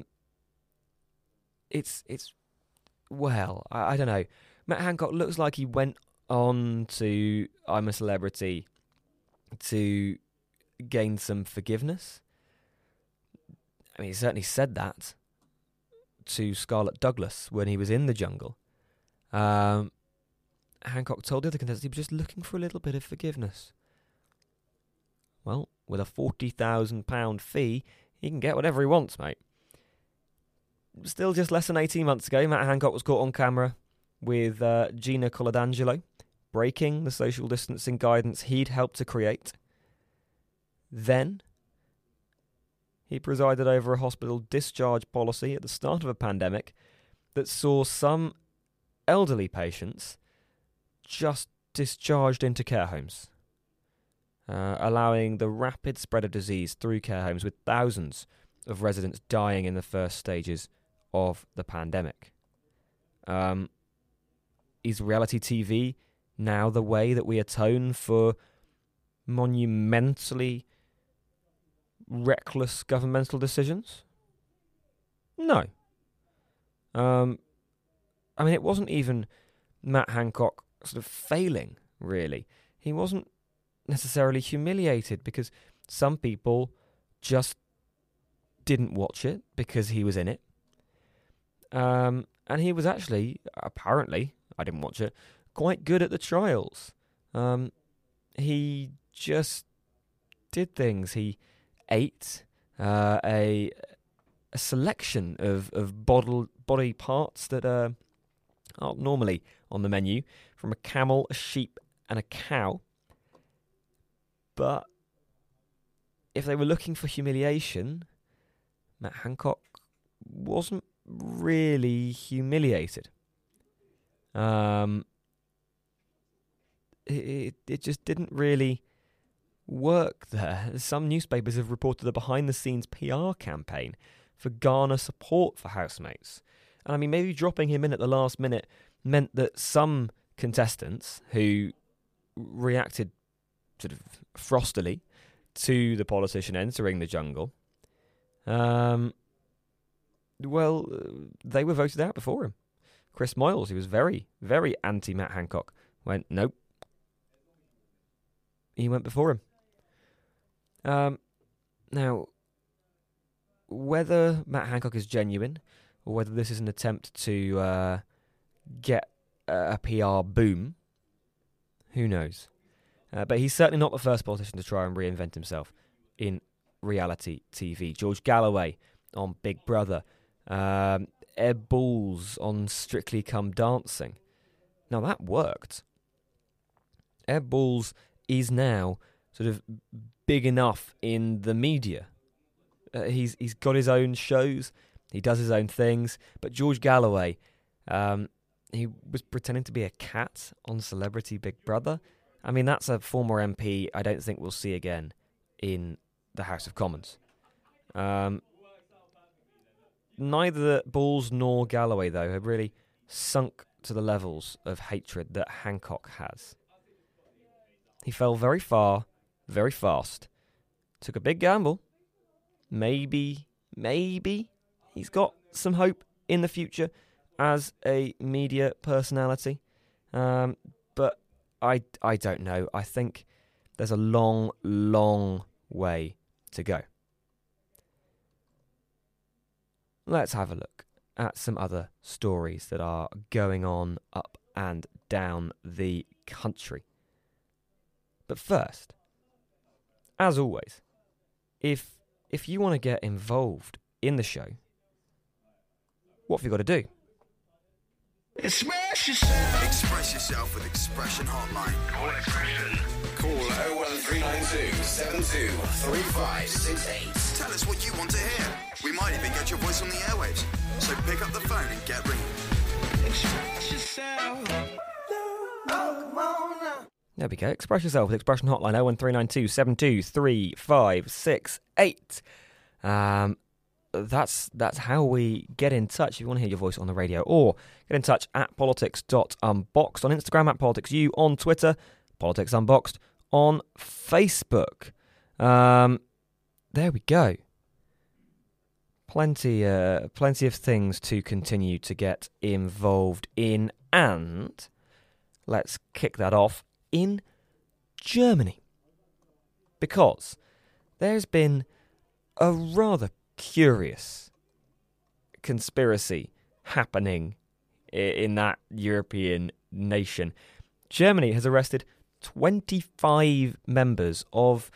it's, it's well, I, I don't know. Matt Hancock looks like he went on to I'm a Celebrity to gain some forgiveness. I mean, he certainly said that to Scarlett Douglas when he was in the jungle. Um, Hancock told the other contestants he was just looking for a little bit of forgiveness. Well, with a forty thousand pounds fee, he can get whatever he wants, mate. Still just less than eighteen months ago, Matt Hancock was caught on camera with uh, Gina Coladangelo breaking the social distancing guidance he'd helped to create. Then, he presided over a hospital discharge policy at the start of a pandemic that saw some elderly patients just discharged into care homes, uh, allowing the rapid spread of disease through care homes, with thousands of residents dying in the first stages of the pandemic. Um, is reality T V now the way that we atone for monumentally reckless governmental decisions? No. Um, I mean, it wasn't even Matt Hancock sort of failing, really. He wasn't necessarily humiliated because some people just didn't watch it because he was in it. Um, and he was actually, apparently, I didn't watch it, quite good at the trials. Um, he just did things. He ate uh, a a selection of, of bottle, body parts that are aren't normally on the menu, from a camel, a sheep, and a cow. But if they were looking for humiliation, Matt Hancock wasn't really humiliated. Um, it, it just didn't really work there. Some newspapers have reported a behind-the-scenes P R campaign for garner support for housemates. And I mean, maybe dropping him in at the last minute meant that some contestants who reacted sort of frostily to the politician entering the jungle, um, well, they were voted out before him. Chris Moyles, who was very, very anti-Matt Hancock, went, nope. He went before him. Um, now, whether Matt Hancock is genuine or whether this is an attempt to uh, get a, a P R boom, who knows? Uh, but he's certainly not the first politician to try and reinvent himself in reality T V. George Galloway on Big Brother. Um, Ed Balls on Strictly Come Dancing. Now that worked. Ed Balls is now sort of big enough in the media. Uh, he's he's got his own shows. He does his own things. But George Galloway, um, he was pretending to be a cat on Celebrity Big Brother. I mean, that's a former M P I don't think we'll see again in the House of Commons. Um, neither Balls nor Galloway, though, have really sunk to the levels of hatred that Hancock has. He fell very far, very fast. Took a big gamble. Maybe, maybe he's got some hope in the future as a media personality. Um, but I, I don't know. I think there's a long, long way to go. Let's have a look at some other stories that are going on up and down the country. But first, as always, if if you want to get involved in the show, what have you got to do? Express yourself. Express yourself with Expression Hotline. Call Expression. Call oh one three nine two, seven two, three five six eight. Tell us what you want to hear. We might even get your voice on the airwaves. So pick up the phone and get ringing. Express yourself. Oh, come on now. There we go. Express yourself with Expression Hotline oh one three nine two, seven two three five six eight. Um, that's that's how we get in touch. If you want to hear your voice on the radio, or get in touch at politics dot unboxed on Instagram, at politicsu on Twitter, Politics Unboxed on Facebook. Um, there we go. Plenty, uh, plenty of things to continue to get involved in, and let's kick that off in Germany, because there's been a rather curious conspiracy happening in that European nation. Germany has arrested twenty-five members of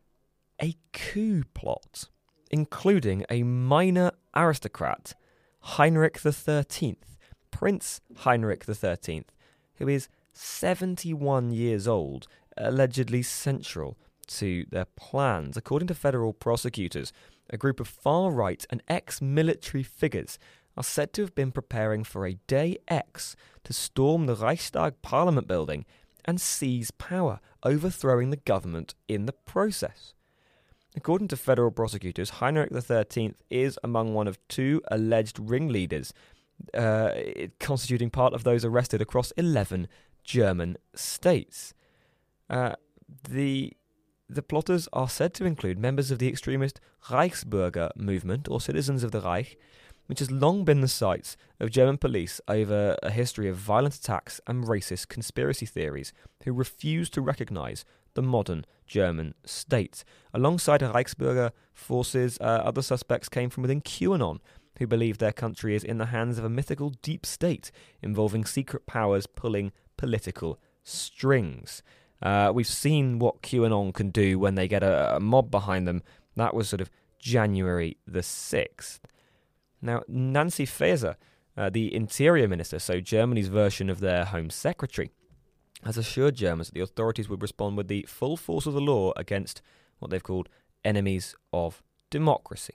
a coup plot, including a minor aristocrat, Heinrich the thirteenth, Prince Heinrich the thirteenth, who is seventy-one years old, allegedly central to their plans. According to federal prosecutors, a group of far-right and ex-military figures are said to have been preparing for a Day X to storm the Reichstag Parliament building and seize power, overthrowing the government in the process. According to federal prosecutors, Heinrich the thirteenth is among one of two alleged ringleaders, uh, constituting part of those arrested across eleven German states. Uh, the the plotters are said to include members of the extremist Reichsbürger movement, or Citizens of the Reich, which has long been the sights of German police over a history of violent attacks and racist conspiracy theories, who refuse to recognise the modern German state. Alongside Reichsbürger forces, uh, other suspects came from within QAnon, who believe their country is in the hands of a mythical deep state involving secret powers pulling political strings. Uh, we've seen what QAnon can do when they get a, a mob behind them. That was sort of January the sixth. Now, Nancy Faeser, uh, the Interior Minister, so Germany's version of their Home Secretary, has assured Germans that the authorities would respond with the full force of the law against what they've called enemies of democracy.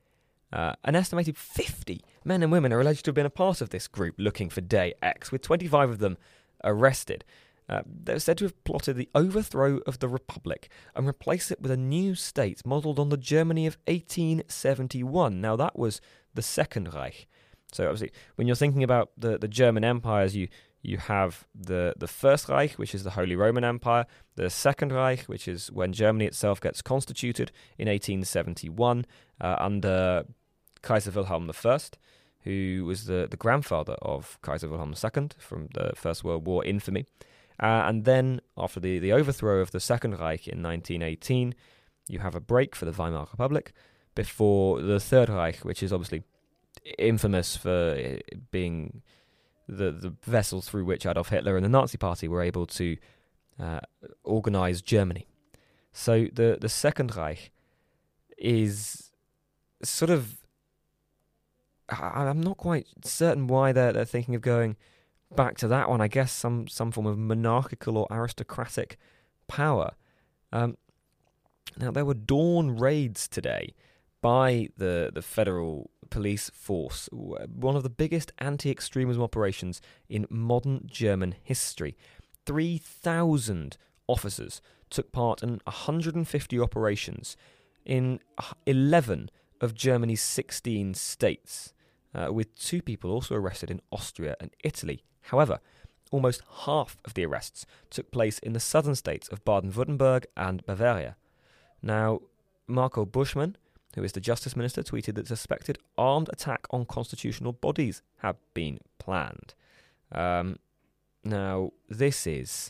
Uh, an estimated fifty men and women are alleged to have been a part of this group looking for Day X, with twenty-five of them arrested. Uh, they're said to have plotted the overthrow of the Republic and replace it with a new state modelled on the Germany of eighteen seventy-one. Now, that was the Second Reich. So, obviously, when you're thinking about the, the German empires, you you have the, the First Reich, which is the Holy Roman Empire, the Second Reich, which is when Germany itself gets constituted in eighteen seventy-one uh, under Kaiser Wilhelm the First, who was the, the grandfather of Kaiser Wilhelm the Second from the First World War infamy. Uh, and then, after the, the overthrow of the Second Reich in nineteen eighteen, you have a break for the Weimar Republic before the Third Reich, which is obviously infamous for being the, the vessel through which Adolf Hitler and the Nazi Party were able to uh, organise Germany. So the, the Second Reich is sort of... I, I'm not quite certain why they're, they're thinking of going back to that one. I guess some, some form of monarchical or aristocratic power. Um, now, there were dawn raids today by the, the federal police force, one of the biggest anti-extremism operations in modern German history. three thousand officers took part in one hundred fifty operations in eleven of Germany's sixteen states, uh, with two people also arrested in Austria and Italy. However, almost half of the arrests took place in the southern states of Baden-Württemberg and Bavaria. Now, Marco Buschmann, who is the Justice Minister, tweeted that suspected armed attack on constitutional bodies had been planned. Um, now, this is...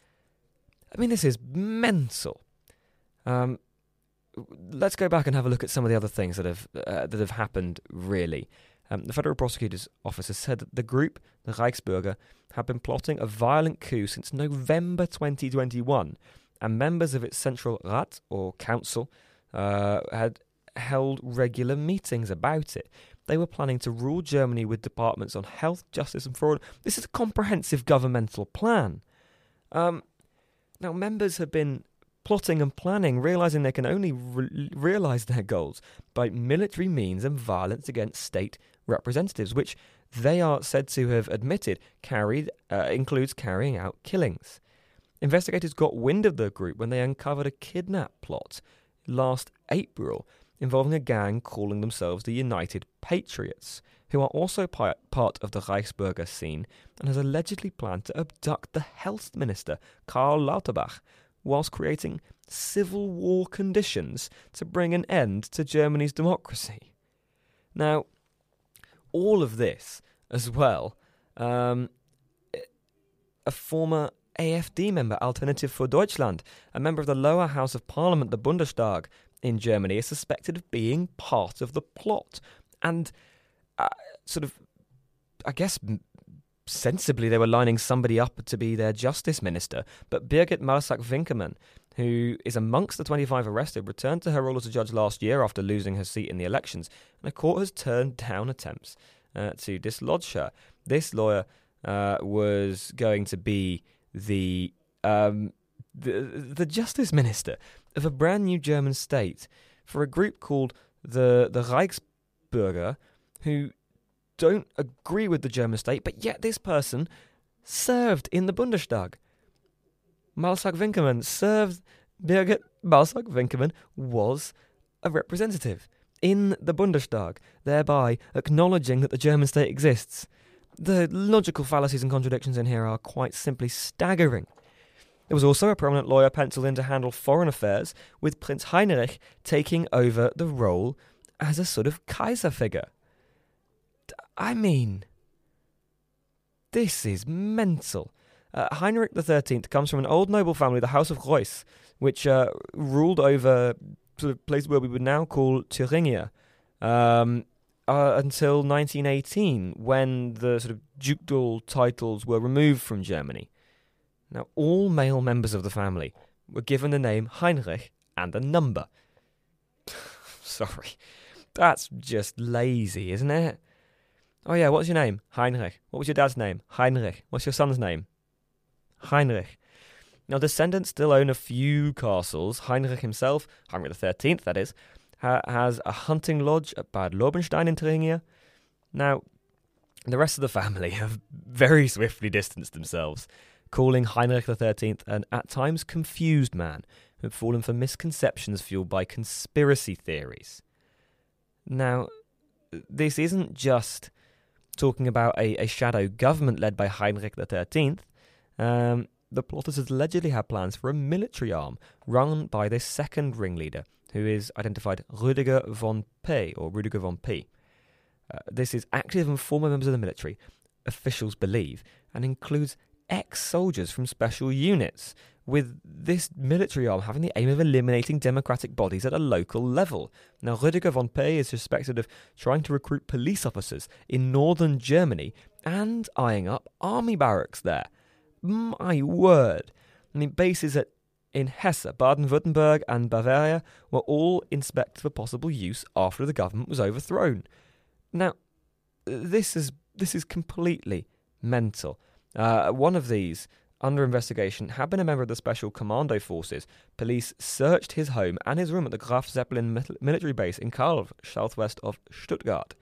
I mean, this is mental. Um, let's go back and have a look at some of the other things that have uh, that have happened, really. Um, the Federal Prosecutor's Office has said that the group, the Reichsbürger, have been plotting a violent coup since November twenty twenty-one, and members of its Central Rat, or council, uh, had held regular meetings about it. They were planning to rule Germany with departments on health, justice and fraud. This is a comprehensive governmental plan. Um, now, members have been plotting and planning, realising they can only re- realise their goals by military means and violence against state representatives, which they are said to have admitted carried uh, includes carrying out killings. Investigators got wind of the group when they uncovered a kidnap plot last April, involving a gang calling themselves the United Patriots, who are also pi- part of the Reichsbürger scene and has allegedly planned to abduct the health minister, Karl Lauterbach, whilst creating civil war conditions to bring an end to Germany's democracy. Now, all of this as well, um, a former A F D member, Alternative für Deutschland, a member of the lower house of parliament, the Bundestag in Germany, is suspected of being part of the plot. And uh, sort of, I guess, sensibly they were lining somebody up to be their justice minister. But Birgit Marsack-Winkemann, who is amongst the twenty-five arrested, returned to her role as a judge last year after losing her seat in the elections. And the court has turned down attempts uh, to dislodge her. This lawyer uh, was going to be the, um, the the justice minister of a brand new German state for a group called the, the Reichsbürger, who don't agree with the German state, but yet this person served in the Bundestag. Marsack-Winkemann served, Birgit Marsack-Winkemann was a representative in the Bundestag, thereby acknowledging that the German state exists. The logical fallacies and contradictions in here are quite simply staggering. There was also a prominent lawyer penciled in to handle foreign affairs, with Prince Heinrich taking over the role as a sort of Kaiser figure. I mean, this is mental. Uh, Heinrich the thirteenth comes from an old noble family, the House of Reuss, which uh, ruled over sort of place where we would now call Thuringia, um, uh, until nineteen eighteen, when the sort of ducal titles were removed from Germany. Now, all male members of the family were given the name Heinrich and a number. Sorry, that's just lazy, isn't it? Oh yeah, what's your name? Heinrich. What was your dad's name? Heinrich. What's your son's name? Heinrich. Now, descendants still own a few castles. Heinrich himself, Heinrich the thirteenth, that is, ha- has a hunting lodge at Bad Lobenstein in Thuringia. Now, the rest of the family have very swiftly distanced themselves, calling Heinrich the thirteenth an at times confused man who had fallen for misconceptions fueled by conspiracy theories. Now, this isn't just talking about a, a shadow government led by Heinrich the thirteenth. Um, the plotters allegedly had plans for a military arm run by this second ringleader, who is identified Rüdiger von P, or Rüdiger von P. Uh, this is active and former members of the military, officials believe, and includes ex-soldiers from special units, with this military arm having the aim of eliminating democratic bodies at a local level. Now, Rüdiger von P is suspected of trying to recruit police officers in northern Germany and eyeing up army barracks there. My word. I mean, bases at, in Hesse, Baden-Württemberg and Bavaria were all inspected for possible use after the government was overthrown. Now, this is this is completely mental. Uh, one of these, under investigation, had been a member of the Special Commando Forces. Police searched his home and his room at the Graf Zeppelin military base in Kalw, southwest of Stuttgart.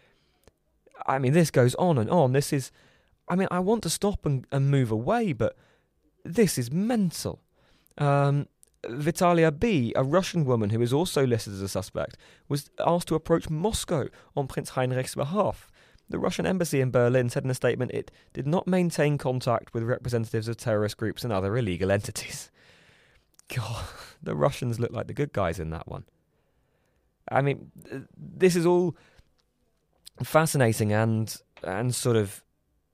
I mean, this goes on and on. This is... I mean, I want to stop and, and move away, but this is mental. Um, Vitalia B., a Russian woman who is also listed as a suspect, was asked to approach Moscow on Prince Heinrich's behalf. The Russian embassy in Berlin said in a statement it did not maintain contact with representatives of terrorist groups and other illegal entities. God, the Russians look like the good guys in that one. I mean, this is all fascinating and and sort of,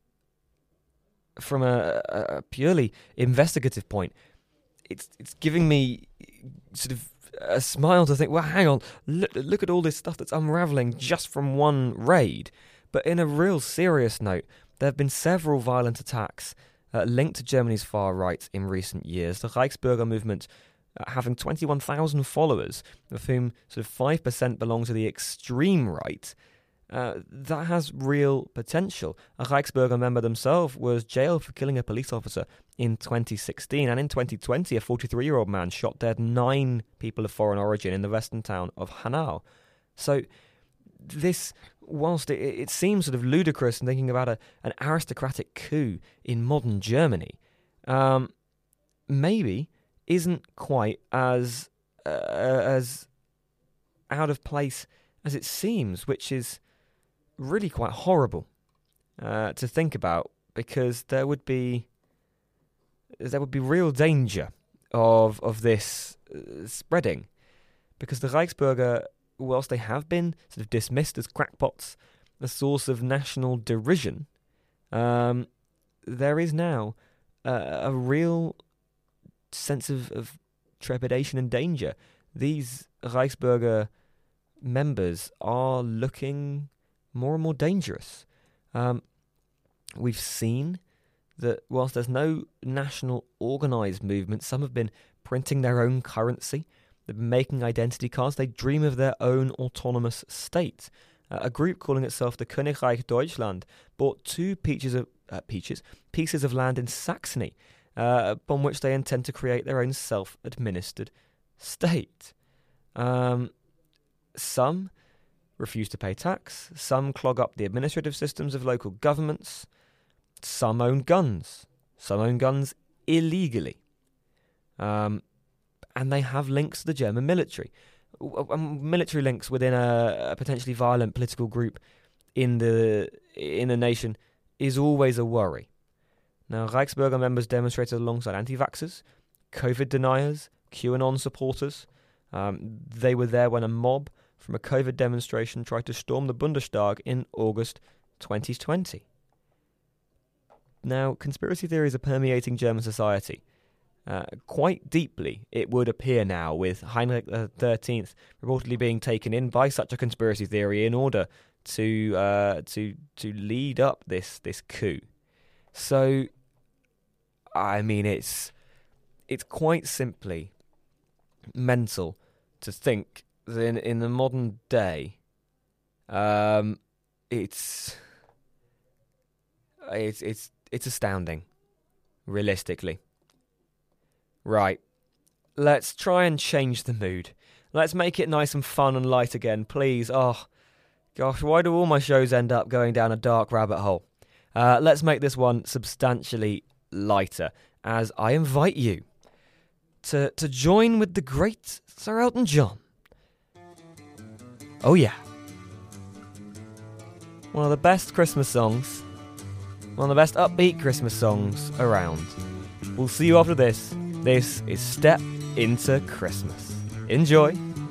from a, a purely investigative point, it's it's giving me sort of a smile to think, well, hang on, look, look at all this stuff that's unravelling just from one raid. But in a real serious note, there have been several violent attacks uh, linked to Germany's far right in recent years. The Reichsbürger movement uh, having twenty-one thousand followers, of whom sort of five percent belong to the extreme right. Uh, that has real potential. A Reichsbürger member themselves was jailed for killing a police officer in twenty sixteen, and in twenty twenty a forty-three-year-old man shot dead nine people of foreign origin in the western town of Hanau. So this, whilst it, it seems sort of ludicrous in thinking about a, an aristocratic coup in modern Germany, um, maybe isn't quite as uh, as out of place as it seems, which is really quite horrible uh, to think about, because there would be there would be real danger of of this uh, spreading, because the Reichsbürger, whilst they have been sort of dismissed as crackpots, a source of national derision, um, there is now uh, a real sense of, of trepidation and danger. These Reichsbürger members are looking more and more dangerous. Um, we've seen that whilst there's no national organised movement, some have been printing their own currency, they've been making identity cards, they dream of their own autonomous state. Uh, a group calling itself the Königreich Deutschland bought two peaches of, uh, peaches, pieces of land in Saxony, uh, upon which they intend to create their own self-administered state. Um, some refuse to pay tax, some clog up the administrative systems of local governments, some own guns, some own guns illegally, um, and they have links to the German military. Military links within a, a potentially violent political group in the in the nation is always a worry. Now, Reichsbürger members demonstrated alongside anti-vaxxers, COVID deniers, QAnon supporters. Um, they were there when a mob from a COVID demonstration tried to storm the Bundestag in August twenty twenty. Now, conspiracy theories are permeating German society uh, quite deeply, it would appear now, with Heinrich the thirteenth reportedly being taken in by such a conspiracy theory in order to uh, to to lead up this this coup. So, I mean, it's it's quite simply mental to think that in, in the modern day, um, it's it's it's it's astounding, realistically. Right, let's try and change the mood. Let's make it nice and fun and light again, please. Oh, gosh, why do all my shows end up going down a dark rabbit hole? Uh, let's make this one substantially lighter, as I invite you to to join with the great Sir Elton John. Oh yeah. One of the best Christmas songs. One of the best upbeat Christmas songs around. We'll see you after this. This is Step Into Christmas. Enjoy.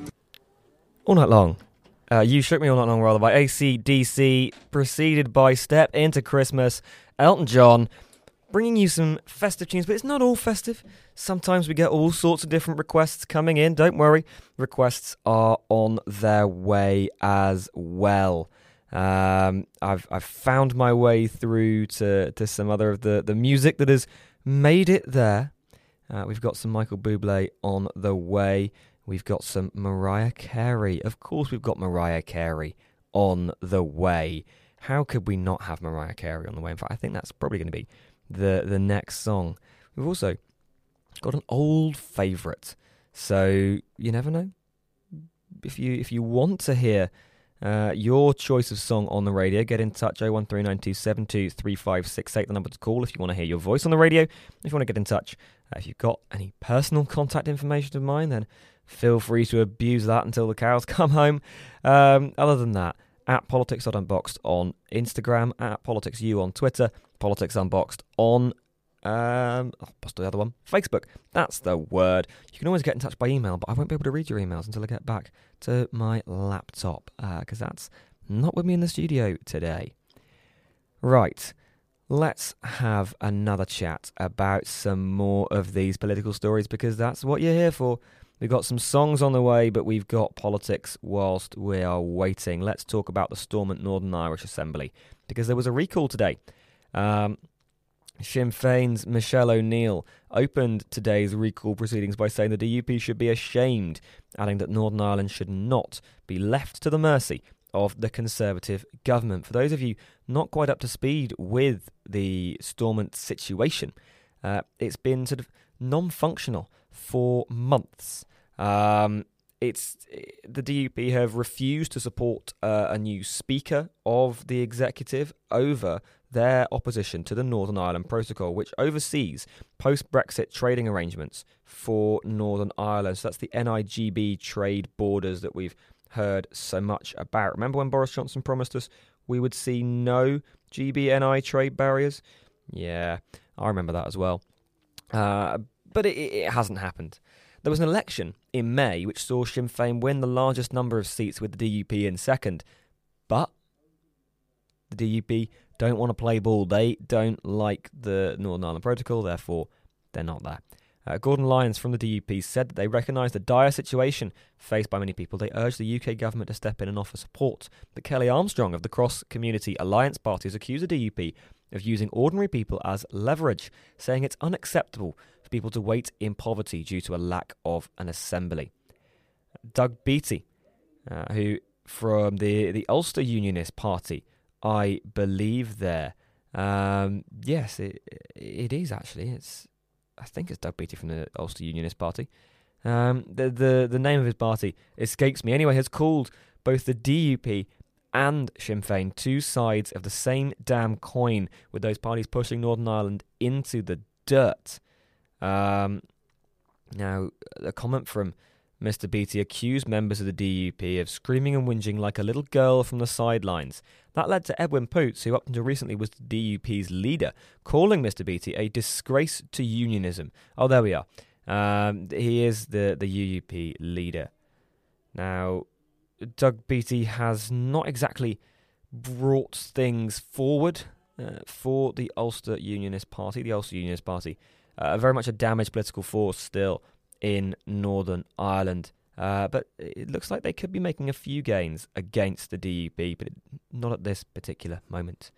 All Night Long. Uh, you Shook Me All Night Long, rather, by A C D C, preceded by Step Into Christmas, Elton John, bringing you some festive tunes, but it's not all festive. Sometimes we get all sorts of different requests coming in. Don't worry, requests are on their way as well. Um, I've I've found my way through to, to some other of the, the music that has made it there. Uh, we've got some Michael Bublé on the way. We've got some Mariah Carey. Of course we've got Mariah Carey on the way. How could we not have Mariah Carey on the way? In fact, I think that's probably going to be the, the next song. We've also got an old favourite. So you never know. If you if you want to hear uh, your choice of song on the radio, get in touch. oh one three nine two seven two three five six eight, the number to call if you want to hear your voice on the radio. If you want to get in touch, uh, if you've got any personal contact information of mine, then feel free to abuse that until the cows come home. Um, other than that, at Politics Unboxed on Instagram, at PoliticsU on Twitter, Politics Unboxed on um, oh, what's the other one? Facebook. That's the word. You can always get in touch by email, but I won't be able to read your emails until I get back to my laptop, because uh, that's not with me in the studio today. Right, let's have another chat about some more of these political stories, because that's what you're here for. We've got some songs on the way, but we've got politics whilst we are waiting. Let's talk about the storm at Northern Irish Assembly, because there was a recall today. Um, Sinn Féin's Michelle O'Neill opened today's recall proceedings by saying the D U P should be ashamed, adding that Northern Ireland should not be left to the mercy of the Conservative government. For those of you not quite up to speed with the Stormont situation, uh, it's been sort of non-functional for months. Um, it's the D U P have refused to support uh, a new Speaker of the Executive over their opposition to the Northern Ireland Protocol, which oversees post-Brexit trading arrangements for Northern Ireland. So that's the N I G B trade borders that we've heard so much about. Remember when Boris Johnson promised us we would see no G B N I trade barriers? Yeah, I remember that as well. Uh, but it, it hasn't happened. There was an election in May which saw Sinn Féin win the largest number of seats with the D U P in second. But the D U P don't want to play ball. They don't like the Northern Ireland Protocol, therefore they're not there. Uh, Gordon Lyons from the D U P said that they recognise the dire situation faced by many people. They urged the U K government to step in and offer support. But Kelly Armstrong of the Cross Community Alliance Party has accused the D U P of using ordinary people as leverage, saying it's unacceptable for people to wait in poverty due to a lack of an assembly. Doug Beattie, uh, who from the, the Ulster Unionist Party, I believe there. Um, yes, it it is actually. It's I think it's Doug Beattie from the Ulster Unionist Party. Um, the, the the name of his party escapes me. Anyway, has called both the D U P and Sinn Féin two sides of the same damn coin, with those parties pushing Northern Ireland into the dirt. Um, now, a comment from Mister Beattie accused members of the D U P of screaming and whinging like a little girl from the sidelines. That led to Edwin Poots, who up until recently was the D U P's leader, calling Mister Beattie a disgrace to unionism. Oh, there we are. Um, he is the, the U U P leader. Now, Doug Beattie has not exactly brought things forward uh, for the Ulster Unionist Party. The Ulster Unionist Party, uh, very much a damaged political force still in Northern Ireland. Uh, but it looks like they could be making a few gains against the D U P, but not at this particular moment.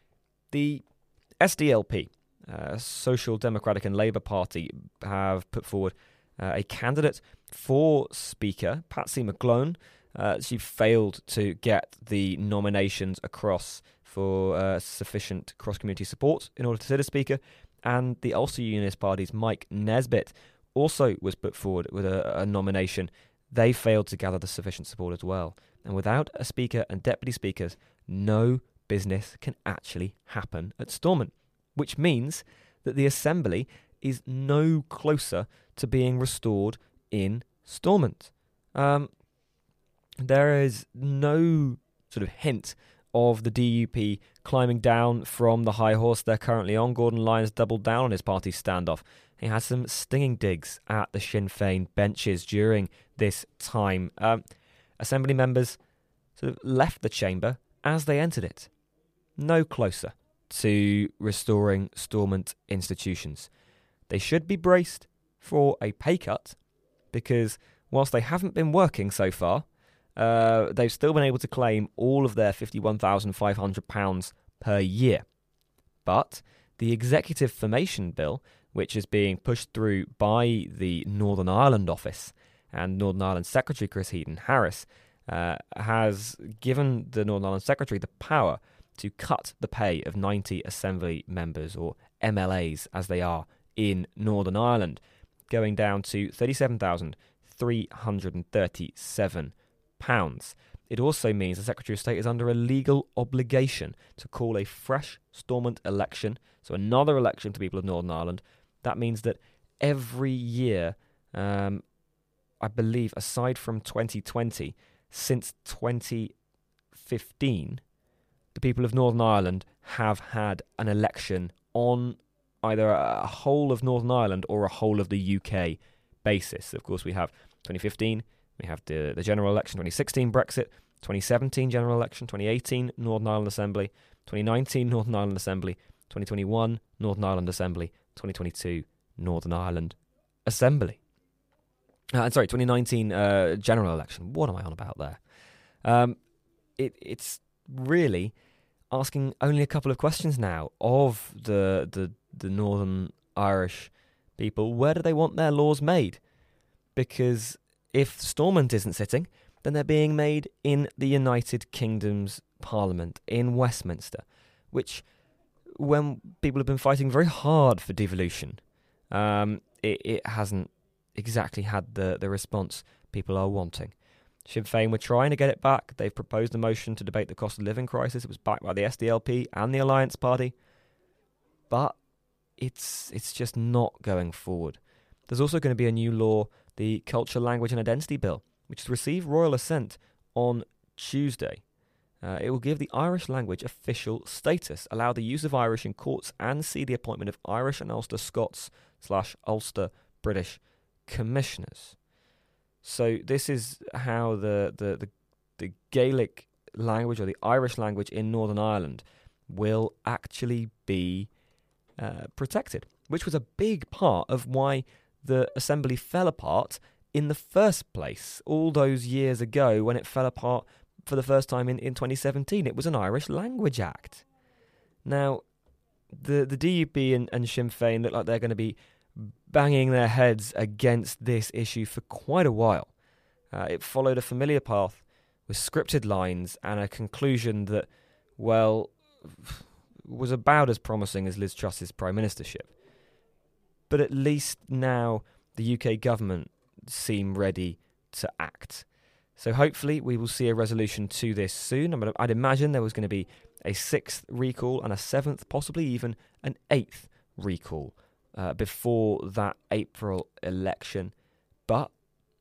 The S D L P, uh, Social Democratic and Labour Party, have put forward uh, a candidate for Speaker, Patsy McGlone. Uh, she failed to get the nominations across for uh, sufficient cross-community support in order to sit as Speaker, and the Ulster Unionist Party's Mike Nesbitt also was put forward with a, a nomination. They failed to gather the sufficient support as well. And without a Speaker and Deputy Speakers, no business can actually happen at Stormont, which means that the Assembly is no closer to being restored in Stormont. Um, there is no sort of hint of the D U P climbing down from the high horse they're currently on. Gordon Lyons doubled down on his party's standoff. He had some stinging digs at the Sinn Féin benches during this time. Um, Assembly members sort of left the chamber as they entered it. No closer to restoring Stormont institutions. They should be braced for a pay cut, because whilst they haven't been working so far, uh, they've still been able to claim all of their fifty-one thousand five hundred pounds per year. But the Executive Formation Bill, which is being pushed through by the Northern Ireland office and Northern Ireland Secretary Chris Heaton-Harris, uh, has given the Northern Ireland Secretary the power to cut the pay of ninety Assembly members, or M L As as they are in Northern Ireland, going down to thirty-seven thousand three hundred thirty-seven pounds. It also means the Secretary of State is under a legal obligation to call a fresh Stormont election, so another election to people of Northern Ireland. That means that every year, um, I believe, aside from twenty twenty, since twenty fifteen, the people of Northern Ireland have had an election on either a whole of Northern Ireland or a whole of the U K basis. Of course, we have twenty fifteen, we have the, the general election, twenty sixteen Brexit, twenty seventeen general election, twenty eighteen Northern Ireland Assembly, twenty nineteen Northern Ireland Assembly, twenty twenty-one Northern Ireland Assembly, twenty twenty-two Northern Ireland Assembly. Uh, sorry, twenty nineteen uh, general election. What am I on about there? Um, it, it's really asking only a couple of questions now of the, the the Northern Irish people. Where do they want their laws made? Because if Stormont isn't sitting, then they're being made in the United Kingdom's Parliament in Westminster, which, when people have been fighting very hard for devolution, um, it, it hasn't exactly had the, the response people are wanting. Sinn Féin were trying to get it back. They've proposed a motion to debate the cost of living crisis. It was backed by the S D L P and the Alliance Party. But it's it's just not going forward. There's also going to be a new law, the Culture, Language and Identity Bill, which has received royal assent on Tuesday. Uh, it will give the Irish language official status, allow the use of Irish in courts, and see the appointment of Irish and Ulster Scots slash Ulster British commissioners. So this is how the, the, the, the Gaelic language or the Irish language in Northern Ireland will actually be uh, protected, which was a big part of why the Assembly fell apart in the first place all those years ago when it fell apart for the first time in, in twenty seventeen. It was an Irish Language Act. Now, the, the D U P and, and Sinn Féin look like they're going to be banging their heads against this issue for quite a while. Uh, it followed a familiar path with scripted lines and a conclusion that, well, was about as promising as Liz Truss's prime ministership. But at least now the U K government seem ready to act. So hopefully we will see a resolution to this soon. I mean, I'd imagine there was going to be a sixth recall and a seventh, possibly even an eighth recall uh, before that April election. But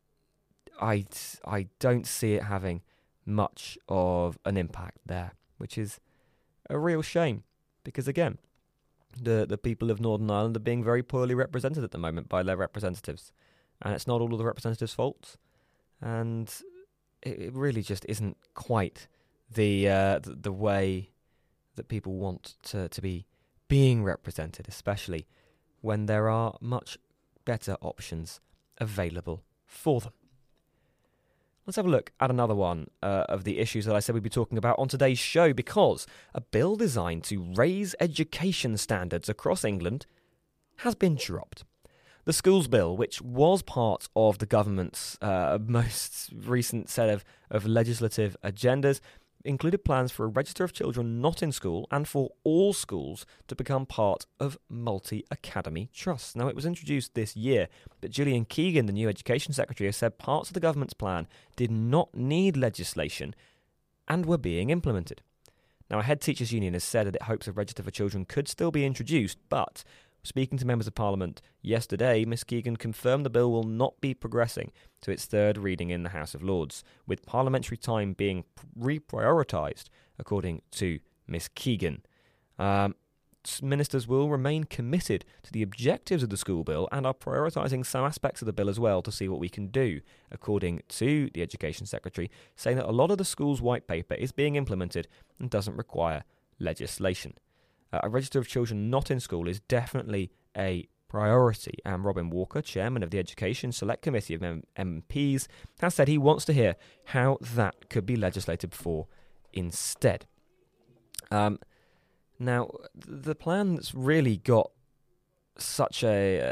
I, I don't see it having much of an impact there, which is a real shame. Because again, the, the people of Northern Ireland are being very poorly represented at the moment by their representatives. And it's not all of the representatives' faults. And it really just isn't quite the uh, the, the way that people want to, to be being represented, especially when there are much better options available for them. Let's have a look at another one uh, of the issues that I said we'd be talking about on today's show, because a bill designed to raise education standards across England has been dropped. The schools bill, which was part of the government's uh, most recent set of, of legislative agendas, included plans for a register of children not in school and for all schools to become part of multi-academy trusts. Now, it was introduced this year, but Gillian Keegan, the new Education Secretary, has said parts of the government's plan did not need legislation and were being implemented. Now, a head teachers union has said that it hopes a register for children could still be introduced, but speaking to members of Parliament yesterday, Miss Keegan confirmed the bill will not be progressing to its third reading in the House of Lords, with parliamentary time being reprioritised, according to Miss Keegan. Um, ministers will remain committed to the objectives of the school bill and are prioritising some aspects of the bill as well to see what we can do, according to the Education Secretary, saying that a lot of the school's white paper is being implemented and doesn't require legislation. Uh, a register of children not in school is definitely a priority, and Robin Walker, chairman of the Education Select Committee of M- MPs, has said he wants to hear how that could be legislated for instead. Um, now, the plan that's really got such a,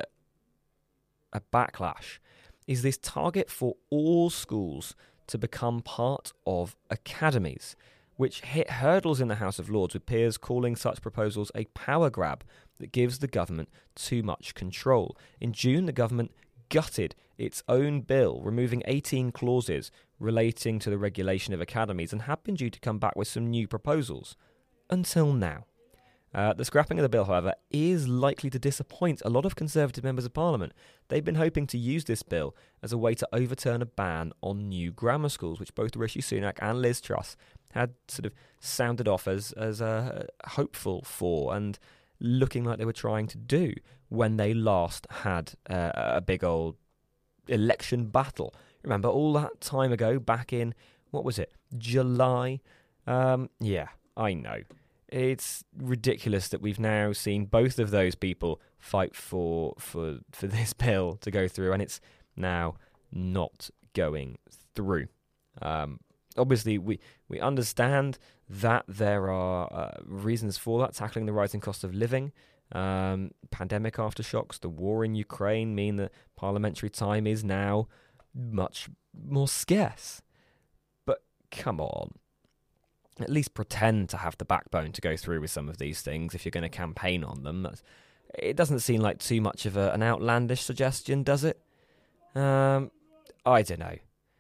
a backlash is this target for all schools to become part of academies, which hit hurdles in the House of Lords, with peers calling such proposals a power grab that gives the government too much control. In June, the government gutted its own bill, removing eighteen clauses relating to the regulation of academies, and had been due to come back with some new proposals. Until now. Uh, the scrapping of the bill, however, is likely to disappoint a lot of Conservative members of Parliament. They've been hoping to use this bill as a way to overturn a ban on new grammar schools, which both Rishi Sunak and Liz Truss had sort of sounded off as, as uh, hopeful for and looking like they were trying to do when they last had uh, a big old election battle. Remember all that time ago, back in, what was it, July? Um, yeah, I know. It's ridiculous that we've now seen both of those people fight for for for this bill to go through, and it's now not going through. Um, obviously, we, we understand that there are uh, reasons for that, tackling the rising cost of living, um, pandemic aftershocks, the war in Ukraine mean that parliamentary time is now much more scarce. But come on. At least pretend to have the backbone to go through with some of these things if you're going to campaign on them. That's, it doesn't seem like too much of a, an outlandish suggestion, does it? Um, I don't know.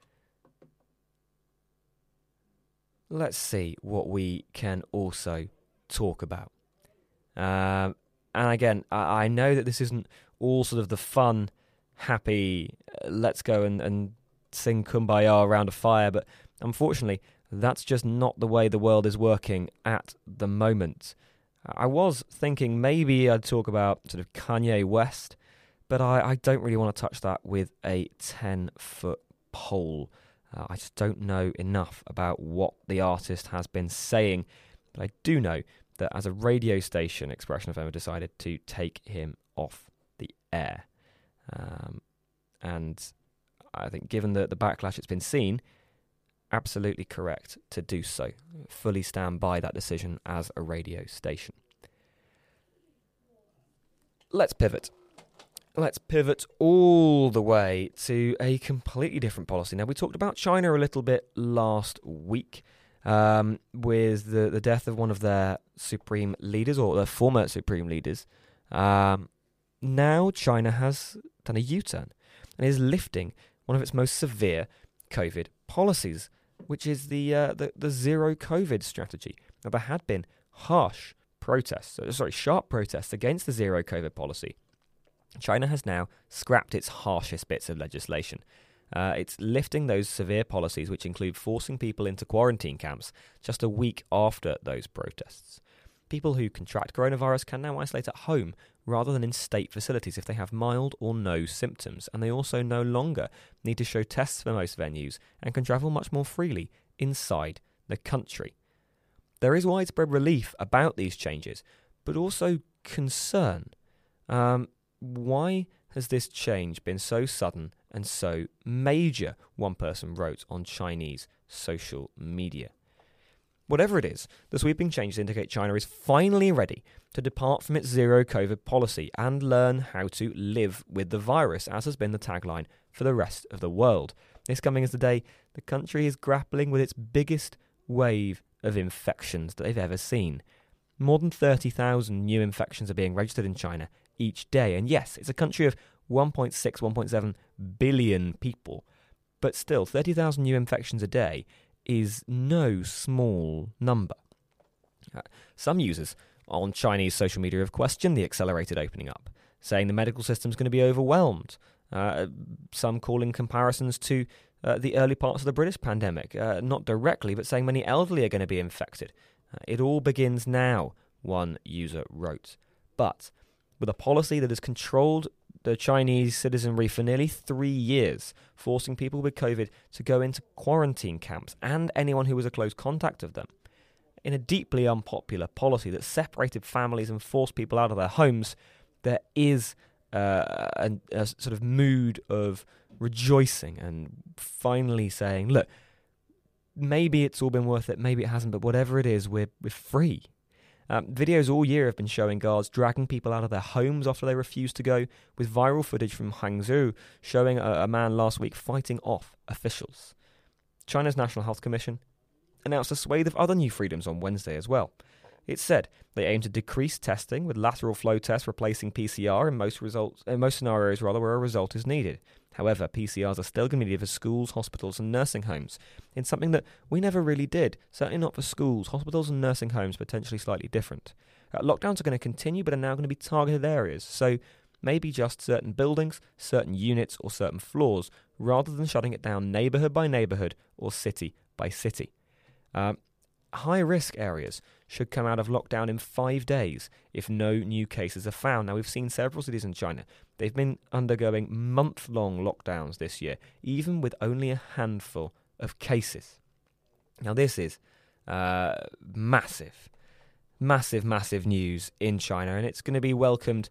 Let's see what we can also talk about. Um, and again, I, I know that this isn't all sort of the fun, happy, uh, let's go and, and sing Kumbaya around a fire, but Unfortunately, that's just not the way the world is working at the moment. I was thinking maybe I'd talk about sort of Kanye West, but I, I don't really want to touch that with a ten-foot pole. Uh, I just don't know enough about what the artist has been saying, but I do know that as a radio station, Expression F M have decided to take him off the air. Um, and I think given the, the backlash it's been seen, absolutely correct to do so. Fully stand by that decision as a radio station. Let's pivot. Let's pivot all the way to a completely different policy. Now, we talked about China a little bit last week um, with the, the death of one of their supreme leaders, or their former supreme leaders. Um, now China has done a U-turn and is lifting one of its most severe COVID policies, which is the uh, the, the zero COVID strategy. Now, there had been harsh protests, sorry, sharp protests against the zero COVID policy. China has now scrapped its harshest bits of legislation. Uh, it's lifting those severe policies, which include forcing people into quarantine camps just a week after those protests. People who contract coronavirus can now isolate at home rather than in state facilities if they have mild or no symptoms, and they also no longer need to show tests for most venues and can travel much more freely inside the country. There is widespread relief about these changes, but also concern. Um, why has this change been so sudden and so major? One person wrote on Chinese social media. Whatever it is, the sweeping changes indicate China is finally ready to depart from its zero COVID policy and learn how to live with the virus, as has been the tagline for the rest of the world. This coming as the day the country is grappling with its biggest wave of infections that they've ever seen. More than thirty thousand new infections are being registered in China each day. And yes, it's a country of one point six, one point seven billion people. But still, thirty thousand new infections a day is no small number. Uh, some users on Chinese social media have questioned the accelerated opening up, saying the medical system's going to be overwhelmed. Uh, some calling comparisons to uh, the early parts of the British pandemic, uh, not directly, but saying many elderly are going to be infected. Uh, it all begins now, one user wrote. But with a policy that has controlled the Chinese citizenry for nearly three years, forcing people with COVID to go into quarantine camps and anyone who was a close contact of them, in a deeply unpopular policy that separated families and forced people out of their homes, there is uh, a, a sort of mood of rejoicing and finally saying, look, maybe it's all been worth it, maybe it hasn't, but whatever it is, we're, we're free. Um, videos all year have been showing guards dragging people out of their homes after they refuse to go, with viral footage from Hangzhou showing a, a man last week fighting off officials. China's National Health Commission announced a swathe of other new freedoms on Wednesday as well. It said they aim to decrease testing, with lateral flow tests replacing P C R in most results, in most scenarios rather, where a result is needed. However, P C Rs are still going to be needed for schools, hospitals and nursing homes, in something that we never really did. Certainly not for schools, hospitals and nursing homes, potentially slightly different. Uh, lockdowns are going to continue, but are now going to be targeted areas, so maybe just certain buildings, certain units or certain floors, rather than shutting it down neighbourhood by neighbourhood or city by city. Um, high-risk areas should come out of lockdown in five days if no new cases are found. Now, we've seen several cities in China. They've been undergoing month-long lockdowns this year, even with only a handful of cases. Now, this is uh, massive, massive, massive news in China, and it's going to be welcomed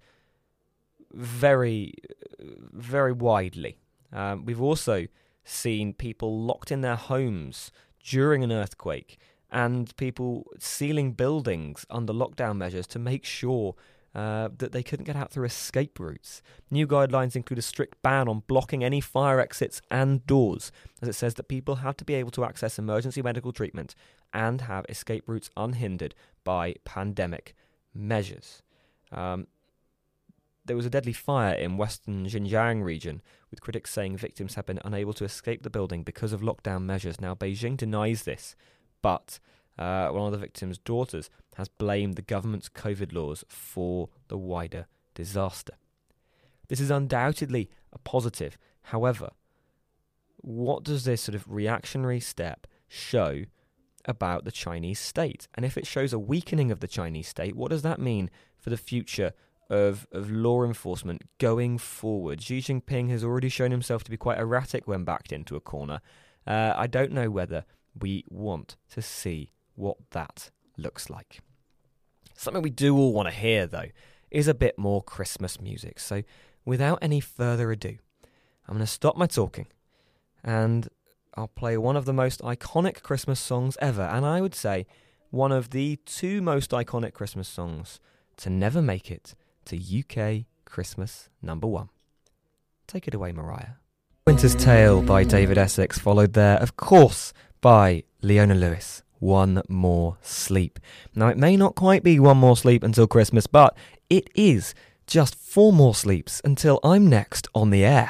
very, very widely. Um, we've also seen people locked in their homes during an earthquake, and people sealing buildings under lockdown measures to make sure uh, that they couldn't get out through escape routes. New guidelines include a strict ban on blocking any fire exits and doors, as it says that people have to be able to access emergency medical treatment and have escape routes unhindered by pandemic measures. Um, there was a deadly fire in western Xinjiang region, with critics saying victims have been unable to escape the building because of lockdown measures. Now, Beijing denies this, but uh, one of the victims' daughters has blamed the government's COVID laws for the wider disaster. This is undoubtedly a positive. However, what does this sort of reactionary step show about the Chinese state. And if it shows a weakening of the Chinese state, what does that mean for the future of, of law enforcement going forward? Xi Jinping has already shown himself to be quite erratic when backed into a corner. Uh, I don't know whether we want to see what that looks like. Something we do all want to hear, though, is a bit more Christmas music. So without any further ado, I'm going to stop my talking and I'll play one of the most iconic Christmas songs ever, and I would say one of the two most iconic Christmas songs to never make it to U K Christmas number one. Take it away, Mariah. Winter's Tale by David Essex, followed there, of course, by Leona Lewis, One More Sleep. Now, it may not quite be one more sleep until Christmas, but it is just four more sleeps until I'm next on the air.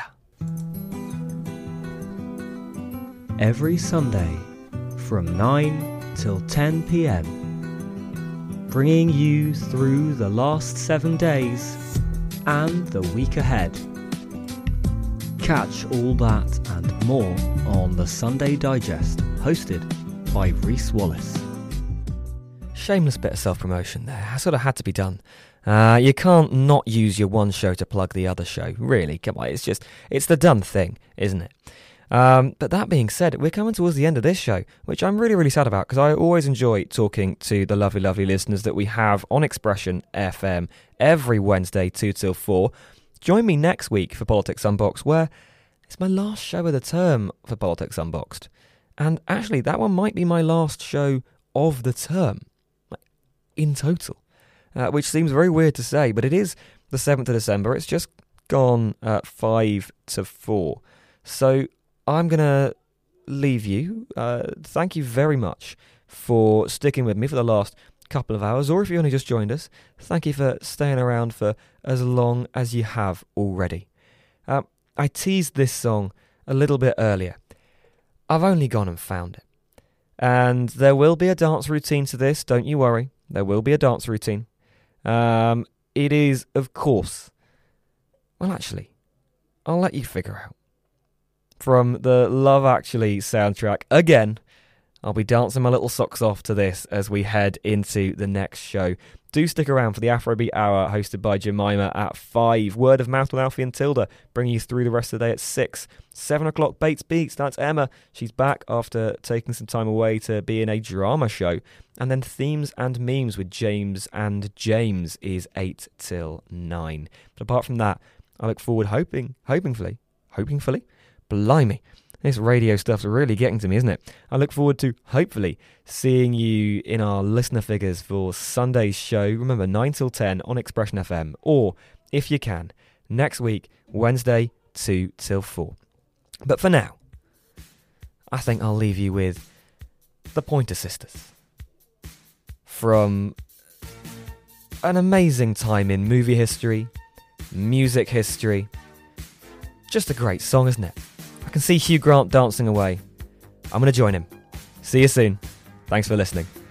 Every Sunday from nine till ten p.m, bringing you through the last seven days and the week ahead. Catch all that and more on the Sunday Digest, hosted by Reese Wallace. Shameless bit of self-promotion there. I sort of had to be done. Uh, you can't not use your one show to plug the other show. Really, come on. It's just, it's the done thing, isn't it? Um, but that being said, we're coming towards the end of this show, which I'm really, really sad about, because I always enjoy talking to the lovely, lovely listeners that we have on Expression F M every Wednesday, two till four. Join me next week for Politics Unboxed, where it's my last show of the term for Politics Unboxed. And actually, that one might be my last show of the term, in total, uh, which seems very weird to say, but it is the seventh of December. It's just gone uh, five to four. So I'm going to leave you. Uh, thank you very much for sticking with me for the last couple of hours, or if you only just joined us, thank you for staying around for as long as you have already. Uh, I teased this song a little bit earlier. I've only gone and found it. And there will be a dance routine to this, don't you worry. There will be a dance routine. Um, it is, of course, well, actually, I'll let you figure out. From the Love Actually soundtrack, again, I'll be dancing my little socks off to this as we head into the next show. Do stick around for the Afrobeat Hour hosted by Jemima at five. Word of Mouth with Alfie and Tilda bring you through the rest of the day at six. seven o'clock Bates Beats, that's Emma. She's back after taking some time away to be in a drama show. And then Themes and Memes with James and James is eight till nine. But apart from that, I look forward hoping, hopingfully, hopingfully, blimey, this radio stuff's really getting to me, isn't it? I look forward to, hopefully, seeing you in our listener figures for Sunday's show. Remember, nine till ten on Expression F M. Or, if you can, next week, Wednesday, two till four. But for now, I think I'll leave you with the Pointer Sisters. From an amazing time in movie history, music history. Just a great song, isn't it? I can see Hugh Grant dancing away. I'm going to join him. See you soon. Thanks for listening.